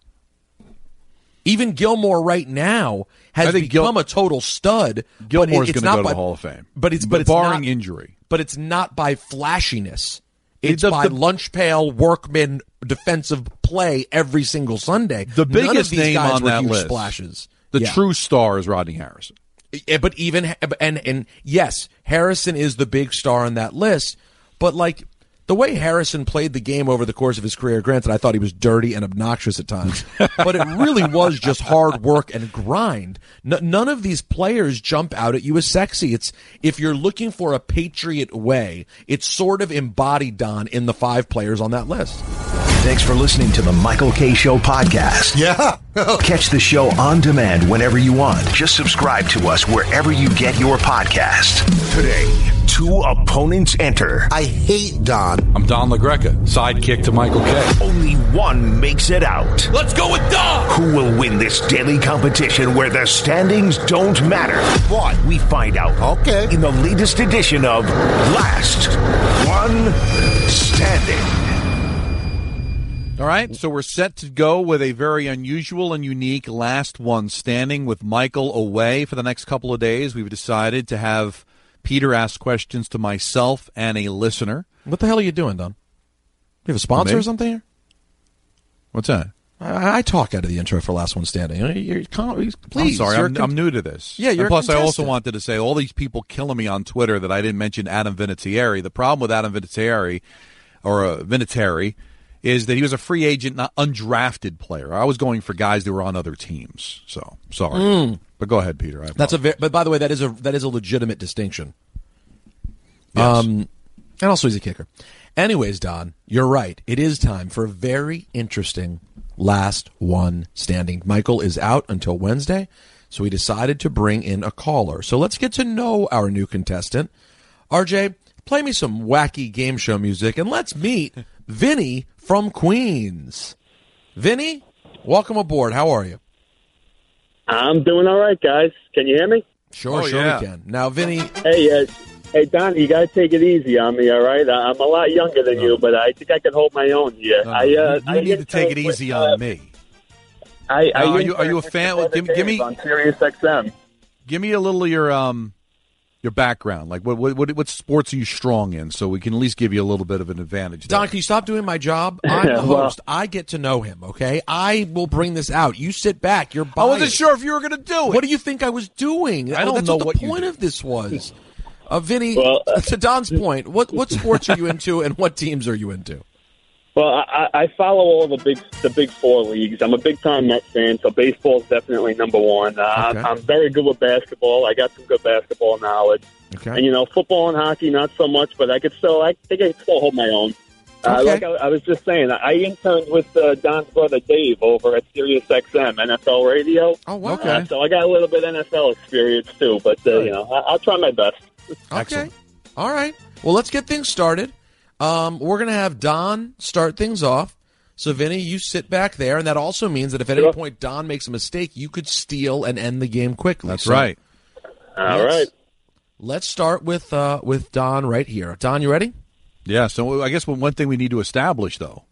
Even Gilmore right now has become a total stud. Gilmore's going to go to the Hall of Fame. But it's barring not, injury. But it's not by flashiness. It's by lunch pail, workman, defensive play every single Sunday. The biggest name on that list, splashes. The true star is Rodney Harrison. But even and yes, Harrison is the big star on that list. But like the way Harrison played the game over the course of his career, granted, I thought he was dirty and obnoxious at times, but it really was just hard work and grind. None of these players jump out at you as sexy. It's if you're looking for a Patriot way, it's sort of embodied, Don, in the 5 players on that list. Thanks for listening to the Michael K. Show podcast. Yeah. Catch the show on demand whenever you want. Just subscribe to us wherever you get your podcasts. Today, 2 opponents enter. I hate Don. I'm Don LaGreca, sidekick to Michael K. Only one makes it out. Let's go with Don! Who will win this daily competition where the standings don't matter? What? We find out Okay. in the latest edition of Last One Standing. All right, so we're set to go with a very unusual and unique last one standing with Michael away for the next couple of days. We've decided to have Peter ask questions to myself and a listener. What the hell are you doing, Don? You have a sponsor Me? or something here? What's that? I talk out of the intro for Last One Standing. Please, I'm sorry, I'm new to this. Yeah, you're and plus, a I also contestant. wanted to say all these people killing me on Twitter that I didn't mention Adam Vinatieri. The problem with Adam Vinatieri, Vinatieri, is that he was a free agent, not undrafted player. I was going for guys that were on other teams. So sorry, but go ahead, Peter. But by the way, that is a legitimate distinction. Yes. And also he's a kicker. Anyways, Don, you're right. It is time for a very interesting last one standing. Michael is out until Wednesday, so we decided to bring in a caller. So let's get to know our new contestant. RJ, play me some wacky game show music, and let's meet Vinny from Queens. Vinny, welcome aboard. How are you? I'm doing all right, guys. Can you hear me? Sure, yeah. we can. Now, Vinny... Hey, Don, you got to take it easy on me, all right? I'm a lot younger than you, but I think I can hold my own here. You need to take it easy on me. Are you a fan? Give me on Sirius XM. Give me a little of your background. Like what sports are you strong in, so we can at least give you a little bit of an advantage. Don, can you stop doing my job? I'm the host. I get to know him, okay? I will bring this out. You sit back. You're biased. I wasn't sure if you were going to do it. What do you think I was doing? I don't That's know what what the you point did. of this was. Vinny, to Don's point, what sports are you into and what teams are you into? Well, I follow all the big 4 leagues. I'm a big-time Mets fan, so baseball's definitely number one. I'm very good with basketball. I got some good basketball knowledge. Okay. And, football and hockey, not so much, but I think I can still hold my own. Okay. Like I was just saying, I interned with Don's brother Dave over at Sirius XM, NFL radio. Oh, wow. Okay. So I got a little bit of NFL experience, too, but, I'll try my best. Okay. All right. Well, let's get things started. We're going to have Don start things off. So, Vinny, you sit back there, and that also means that if at any point Don makes a mistake, you could steal and end the game quickly. That's right. All right. Let's start with Don right here. Don, you ready? Yeah. So I guess one thing we need to establish though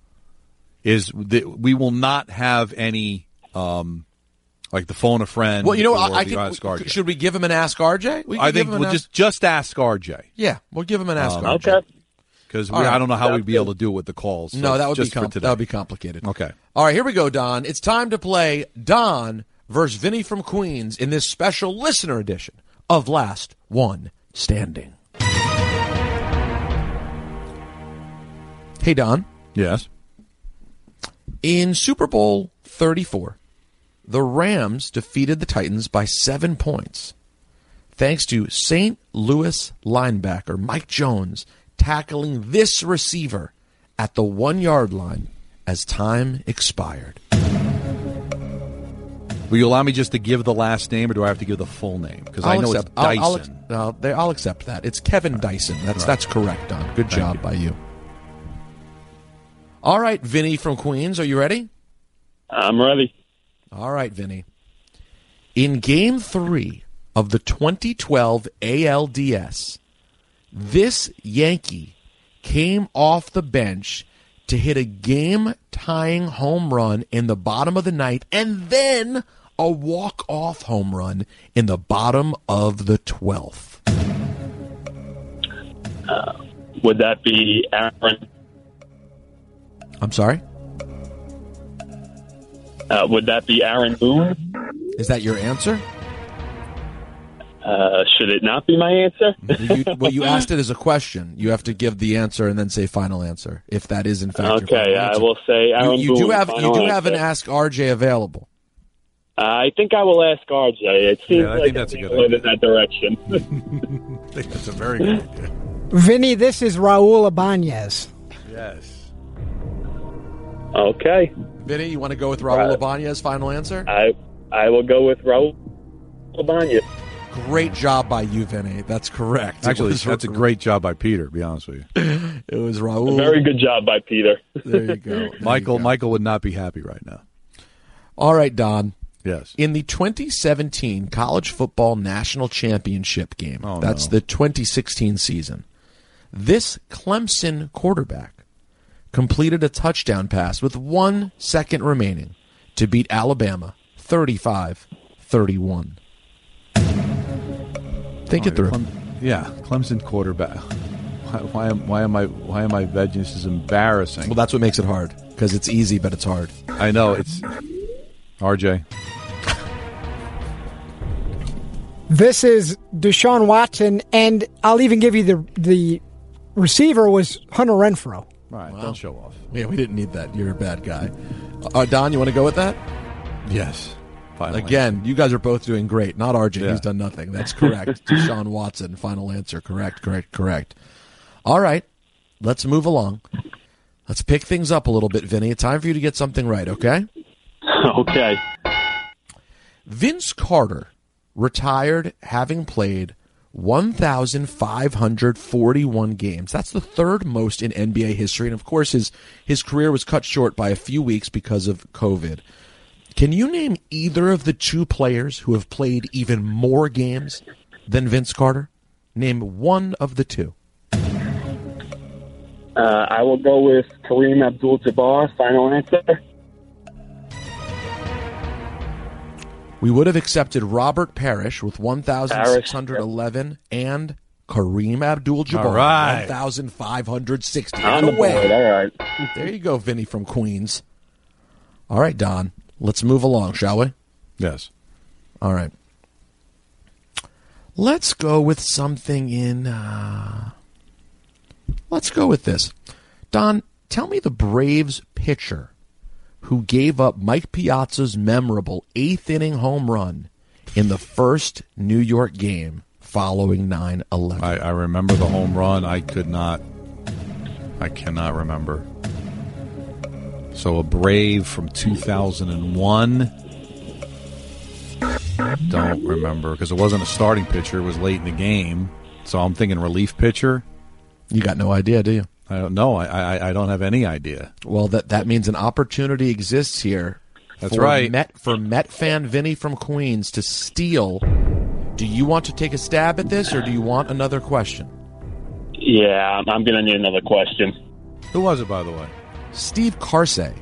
is that we will not have any. Like the phone a friend. Well, I think should we give him an Ask RJ? I think we'll just ask RJ. Yeah, we'll give him an Ask RJ. Okay. because All right. I don't know how we'd be able to do it with the calls. So No, that would just be for today. that would be complicated. Okay. All right, here we go, Don. It's time to play Don versus Vinny from Queens in this special listener edition of Last One Standing. Hey, Don. Yes. In Super Bowl 34, the Rams defeated the Titans by 7 points, thanks to St. Louis linebacker Mike Jones tackling this receiver at the 1-yard line as time expired. Will you allow me just to give the last name, or do I have to give the full name? Because I know it's Dyson. I'll accept that. It's Kevin Dyson. That's correct, Don. Good job by you. All right, Vinny from Queens, are you ready? I'm ready. All right, Vinny. In Game 3 of the 2012 ALDS, this Yankee came off the bench to hit a game-tying home run in the bottom of the ninth and then a walk-off home run in the bottom of the 12th. Would that be Aaron? I'm sorry? Would that be Aaron Boone? Is that your answer? Should it not be my answer? Well, you asked it as a question. You have to give the answer and then say final answer, if that is in fact your final Okay, answer. I will say Aaron you Boone. do have final an Ask RJ available. I think I will ask RJ. It seems I like think that's a it's good going idea. in that direction. I think that's a very good idea. Vinny, this is Raul Ibanez. Yes. Okay. Vinny, you want to go with Raul Ibanez final answer? I will go with Raul Ibanez. Great job by you, Vinny. That's correct. Actually, that's a great job by Peter, to be honest with you. It was Raul. Very good job by Peter. There you go. Michael would not be happy right now. All right, Don. Yes. In the 2017 College Football National Championship game, that's the 2016 season, this Clemson quarterback completed a touchdown pass with 1 second remaining to beat Alabama 35-31. Think it through. Clemson quarterback. Why am I vegging? This is embarrassing. Well, that's what makes it hard, because it's easy, but it's hard. I know. It's RJ. This is Deshaun Watson, and I'll even give you the receiver was Hunter Renfrow. All right, don't show off. Yeah, we didn't need that. You're a bad guy. Don, you want to go with that? Yes. Final Again, answer. you guys are both doing great. Not RJ. Yeah. He's done nothing. That's correct. Deshaun Watson, final answer. Correct. All right. Let's move along. Let's pick things up a little bit, Vinny. It's time for you to get something right, okay? Okay. Vince Carter retired having played 1,541 games. That's the third most in NBA history. And, of course, his career was cut short by a few weeks because of COVID. Can you name either of the two players who have played even more games than Vince Carter? Name one of the two. I will go with Kareem Abdul-Jabbar. Final answer. We would have accepted Robert Parrish with 1,611 and Kareem Abdul-Jabbar, All right. 1,560. On the board. All right. There you go, Vinny from Queens. All right, Don. Let's move along, shall we? Yes. All right. Let's go with something in... Let's go with this. Don, tell me the Braves pitcher who gave up Mike Piazza's memorable 8th-inning home run in the first New York game following 9/11. I remember the home run. I cannot remember. So a Brave from 2001. Don't remember, because it wasn't a starting pitcher. It was late in the game. So I'm thinking relief pitcher. You got no idea, do you? I don't know. I don't have any idea. Well, that means an opportunity exists here. That's right. For Met fan Vinny from Queens to steal. Do you want to take a stab at this, or do you want another question? Yeah, I'm going to need another question. Who was it, by the way? Steve Carsey.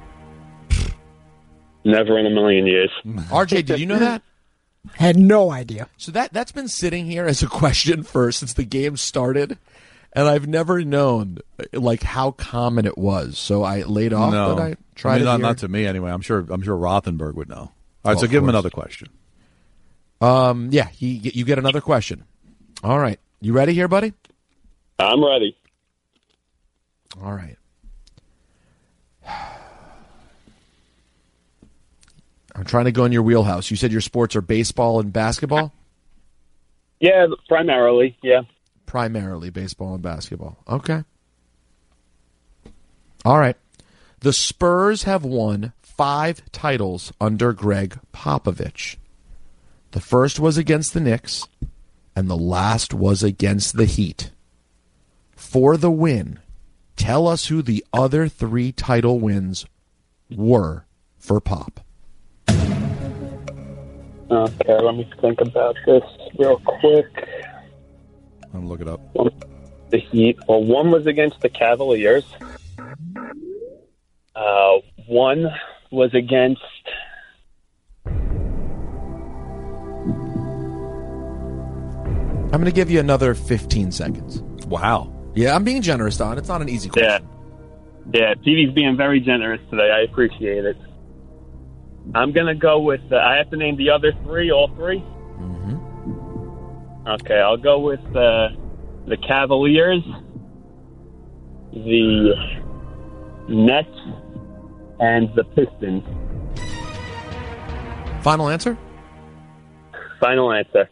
Never in a million years. RJ, did you know that? Had no idea. So that's been sitting here as a question since the game started. And I've never known like how common it was. So I laid off, No. but I tried not to me anyway. I'm sure Rothenberg would know. All right, so of give him course. another question. Yeah, you get another question. All right. You ready here, buddy? I'm ready. All right. I'm trying to go in your wheelhouse. You said your sports are baseball and basketball? Yeah, primarily, yeah. Primarily baseball and basketball. Okay. All right. The Spurs have won 5 titles under Greg Popovich. The first was against the Knicks, and the last was against the Heat. For the win, tell us who the other 3 title wins were for Pop. Okay, let me think about this real quick. I'm going to look it up. The Heat. Well, one was against the Cavaliers. One was against... I'm going to give you another 15 seconds. Wow. Yeah, I'm being generous, Don. It's not an easy question. Yeah, TV's being very generous today. I appreciate it. I'm going to go with... I have to name the other 3, all 3? Mm-hmm. Okay, I'll go with the Cavaliers, the Nets, and the Pistons. Final answer? Final answer.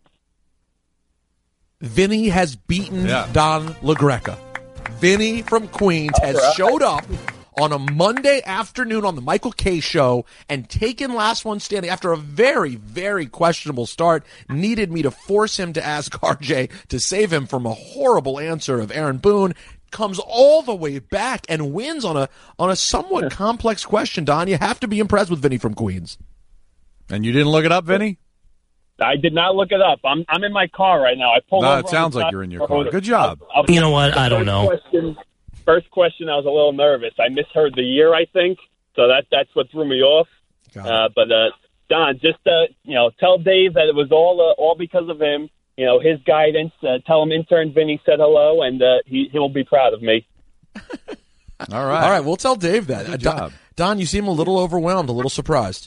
Vinny has beaten Don LaGreca. Vinny from Queens has showed up on a Monday afternoon on the Michael K. Show and taken last one standing after a very, very questionable start. Needed me to force him to ask RJ to save him from a horrible answer of Aaron Boone. Comes all the way back and wins on a somewhat complex question, Don. You have to be impressed with Vinny from Queens. And you didn't look it up, Vinny? I did not look it up. I'm in my car right now. I pulled over. It sounds like you're in your car. Good job. You know what? I don't know. First question, I was a little nervous. I misheard the year, I think, so that's what threw me off. But Don, just tell Dave that it was all because of him. You know, his guidance. Tell him intern Vinny said hello, and he'll be proud of me. All right. We'll tell Dave that. Good job. Don, you seem a little overwhelmed, a little surprised.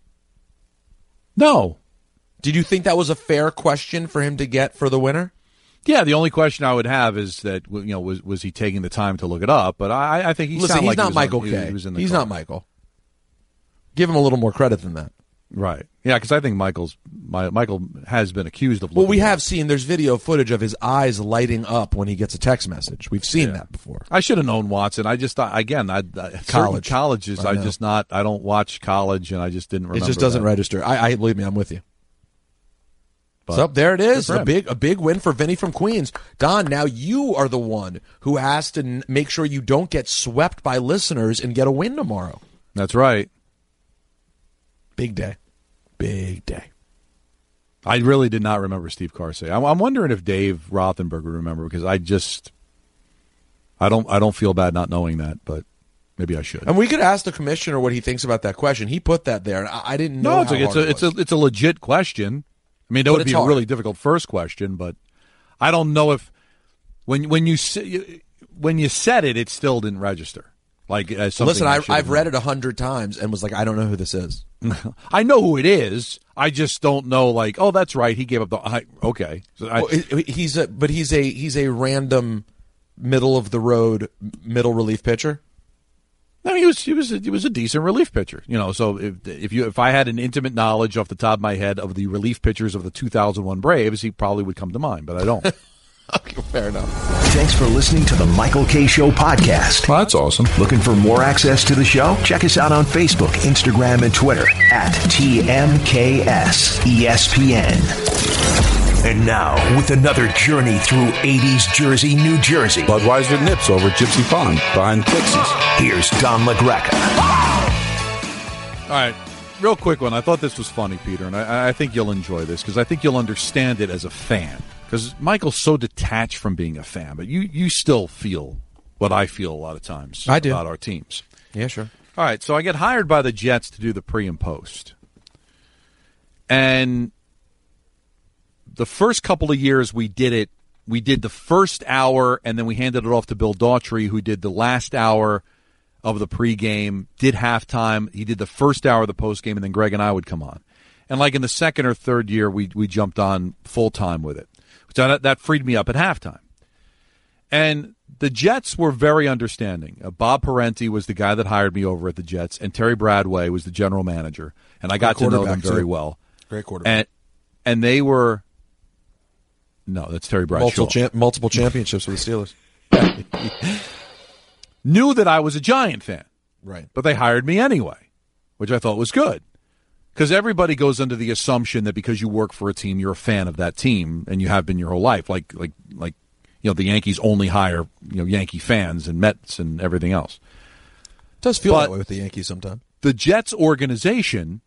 No. Did you think that was a fair question for him to get for the winner? Yeah, the only question I would have is that was he taking the time to look it up? But I think he's not Michael K. He's not Michael. Give him a little more credit than that. Right. Yeah, because I think Michael has been accused of. Well, we have seen there's video footage of his eyes lighting up when he gets a text message. We've seen that before. I should have known Watson. I just colleges. I don't watch college, and I just didn't remember. It just doesn't register. I believe me, I'm with you. So there it is, a big win for Vinny from Queens. Don, now you are the one who has to make sure you don't get swept by listeners and get a win tomorrow. That's right. Big day. Big day. I really did not remember Steve Carsey. I'm wondering if Dave Rothenberg would remember, because I don't feel bad not knowing that, but maybe I should. And we could ask the commissioner what he thinks about that question. He put that there, and I didn't know. No, it's a legit question. I mean, that would be a really difficult first question, but I don't know if when you said it, it still didn't register. Like as something. Listen, I've read it 100 times and was like, I don't know who this is. I know who it is. I just don't know. Like, oh, that's right. He gave up the. Okay, so he's a random middle of the road middle relief pitcher. No, he was a decent relief pitcher. You know, so if I had an intimate knowledge off the top of my head of the relief pitchers of the 2001 Braves, he probably would come to mind, but I don't. Okay, fair enough. Thanks for listening to the Michael K. Show podcast. Well, that's awesome. Looking for more access to the show? Check us out on Facebook, Instagram, and Twitter at TMKSESPN. And now, with another journey through 80s Jersey, New Jersey. Budweiser nips over at Gypsy Pond behind Dixie's. Here's Don LaGreca. All right, real quick one. I thought this was funny, Peter, and I think you'll enjoy this because I think you'll understand it as a fan. Because Michael's so detached from being a fan, but you still feel what I feel a lot of times about our teams. Yeah, sure. All right, so I get hired by the Jets to do the pre and post. And the first couple of years we did it we did the first hour, and then we handed it off to Bill Daughtry, who did the last hour of the pregame, did halftime. He did the first hour of the postgame, and then Greg and I would come on. And like in the second or third year, we jumped on full-time with it. So that freed me up at halftime. And the Jets were very understanding. Bob Parenti was the guy that hired me over at the Jets, and Terry Bradway was the general manager. And I got to know them very well. Great quarterback. And they were – no, that's Terry Bradshaw. Multiple championships with the Steelers. Knew that I was a Giant fan. Right. But they hired me anyway, which I thought was good. Because everybody goes under the assumption that because you work for a team, you're a fan of that team, and you have been your whole life. Like the Yankees only hire Yankee fans and Mets and everything else. It does feel that way with the Yankees sometimes. The Jets organization,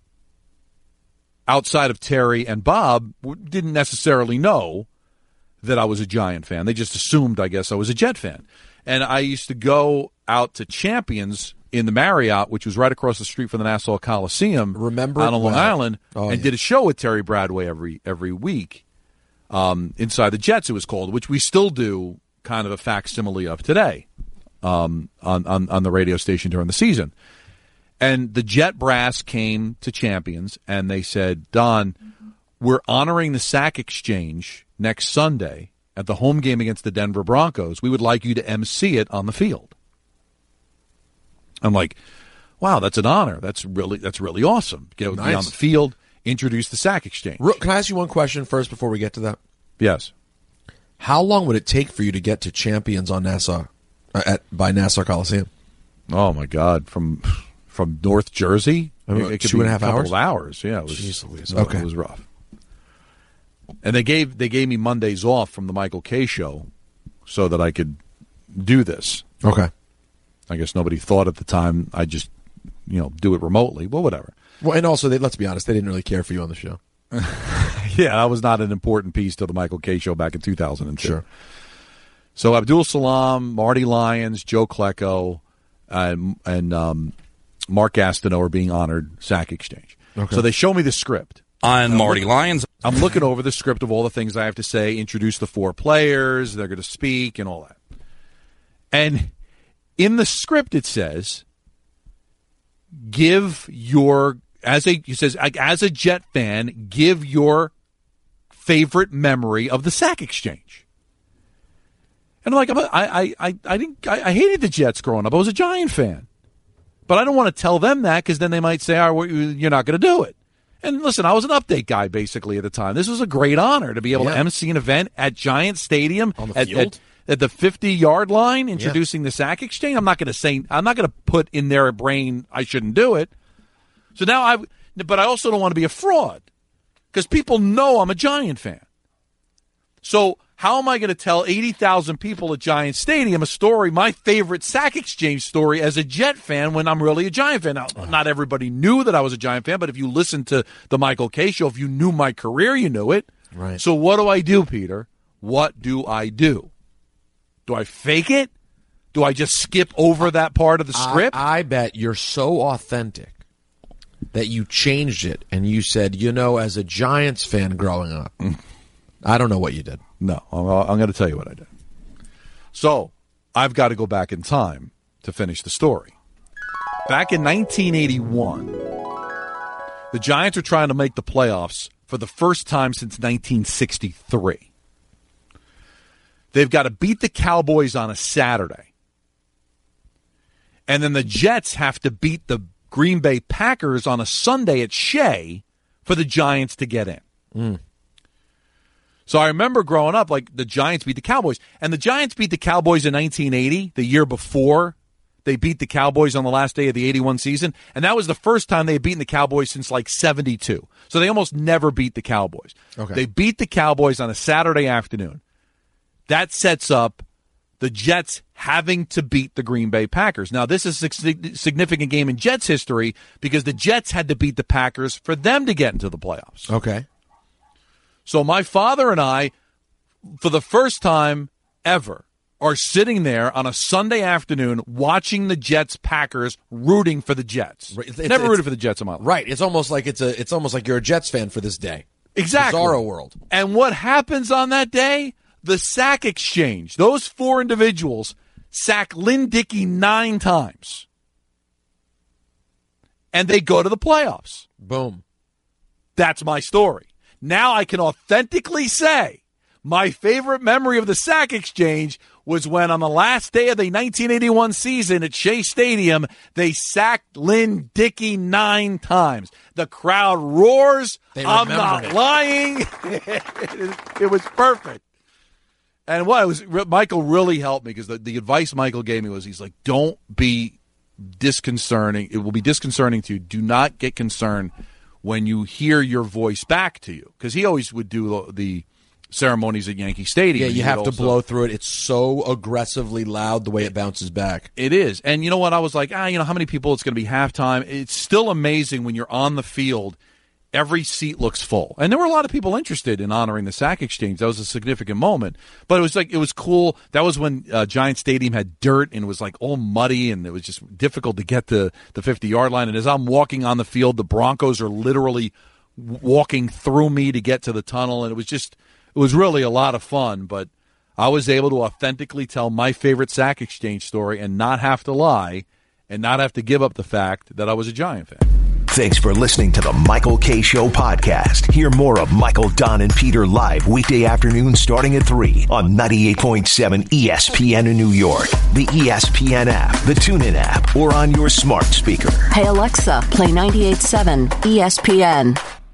outside of Terry and Bob, didn't necessarily know that I was a Giant fan. They just assumed, I guess, I was a Jet fan. And I used to go out to Champions in the Marriott, which was right across the street from the Nassau Coliseum, out on Long Island, did a show with Terry Bradway every week. Inside the Jets, it was called, which we still do, kind of a facsimile of today, on the radio station during the season. And the Jet brass came to Champions, and they said, Don, we're honoring the sack exchange next Sunday at the home game against the Denver Broncos. We would like you to MC it on the field. I'm like, wow, that's an honor. That's really awesome. Be on the field, introduce the sack exchange. Can I ask you one question first before we get to that? Yes. How long would it take for you to get to Champions on by Nassau Coliseum? Oh my God, from North Jersey, it could 2.5 hours. Hours, yeah. It was, Jeez Louise. Okay, it was rough. And they gave me Mondays off from the Michael Kay show so that I could do this. Okay. I guess nobody thought at the time I'd just, do it remotely. Well, whatever. Well, and also, let's be honest, they didn't really care for you on the show. Yeah, that was not an important piece to the Michael Kay show back in 2002. Sure. So Abdul Salam, Marty Lyons, Joe Klecko, and Mark Gastineau are being honored sack exchange. Okay. So they show me the script. On Marty Lyons. I'm looking over the script of all the things I have to say, introduce the 4 players, they're going to speak, and all that. And in the script it says, as a Jet fan, give your favorite memory of the sack exchange. And I'm like, I hated the Jets growing up. I was a Giant fan. But I don't want to tell them that because then they might say, all right, you're not going to do it. And listen, I was an update guy basically at the time. This was a great honor to be able to MC an event at Giant Stadium on the field? At the 50-yard line, introducing the sack exchange. I'm not going to put in their brain I shouldn't do it. So now but I also don't want to be a fraud because people know I'm a Giant fan. So how am I going to tell 80,000 people at Giant Stadium a story, my favorite sack exchange story as a Jet fan when I'm really a Giant fan? Now, not everybody knew that I was a Giant fan, but if you listened to the Michael Kay show, if you knew my career, you knew it. Right. So what do I do, Peter? What do I do? Do I fake it? Do I just skip over that part of the script? I bet you're so authentic that you changed it and you said, as a Giants fan growing up, I don't know what you did. No, I'm going to tell you what I did. So I've got to go back in time to finish the story. Back in 1981, the Giants are trying to make the playoffs for the first time since 1963. They've got to beat the Cowboys on a Saturday. And then the Jets have to beat the Green Bay Packers on a Sunday at Shea for the Giants to get in. So I remember growing up, the Giants beat the Cowboys. And the Giants beat the Cowboys in 1980, the year before they beat the Cowboys on the last day of the 81 season. And that was the first time they had beaten the Cowboys since 72. So they almost never beat the Cowboys. Okay. They beat the Cowboys on a Saturday afternoon. That sets up the Jets having to beat the Green Bay Packers. Now, this is a significant game in Jets history because the Jets had to beat the Packers for them to get into the playoffs. Okay. So my father and I, for the first time ever, are sitting there on a Sunday afternoon watching the Jets-Packers, rooting for the Jets. Never rooted for the Jets in my life. Right. It's almost like you're a Jets fan for this day. Exactly. Bizarro world. And what happens on that day? The Sack Exchange, those 4 individuals sack Lynn Dickey 9 times. And they go to the playoffs. Boom. That's my story. Now I can authentically say my favorite memory of the Sack Exchange was when on the last day of the 1981 season at Shea Stadium, they sacked Lynn Dickey 9 times. The crowd roars. I'm not lying. It was perfect. And Michael really helped me because the advice Michael gave me was he's like, don't be disconcerting. It will be disconcerting to you. Do not get concerned when you hear your voice back to you. Because he always would do the ceremonies at Yankee Stadium. Yeah, you have to blow through it. It's so aggressively loud the way it bounces back. It is. And you know what? I was like, how many people it's going to be halftime? It's still amazing when you're on the field. Every seat looks full. And there were a lot of people interested in honoring the Sack Exchange. That was a significant moment. But it was cool. That was when Giant Stadium had dirt and it was like all muddy and it was just difficult to get to the 50-yard line. And as I'm walking on the field, the Broncos are literally walking through me to get to the tunnel. And it was really a lot of fun. But I was able to authentically tell my favorite Sack Exchange story and not have to lie and not have to give up the fact that I was a Giant fan. Thanks for listening to the Michael Kay Show podcast. Hear more of Michael, Don, and Peter live weekday afternoons starting at 3 on 98.7 ESPN in New York, the ESPN app, the TuneIn app, or on your smart speaker. Hey, Alexa, play 98.7 ESPN.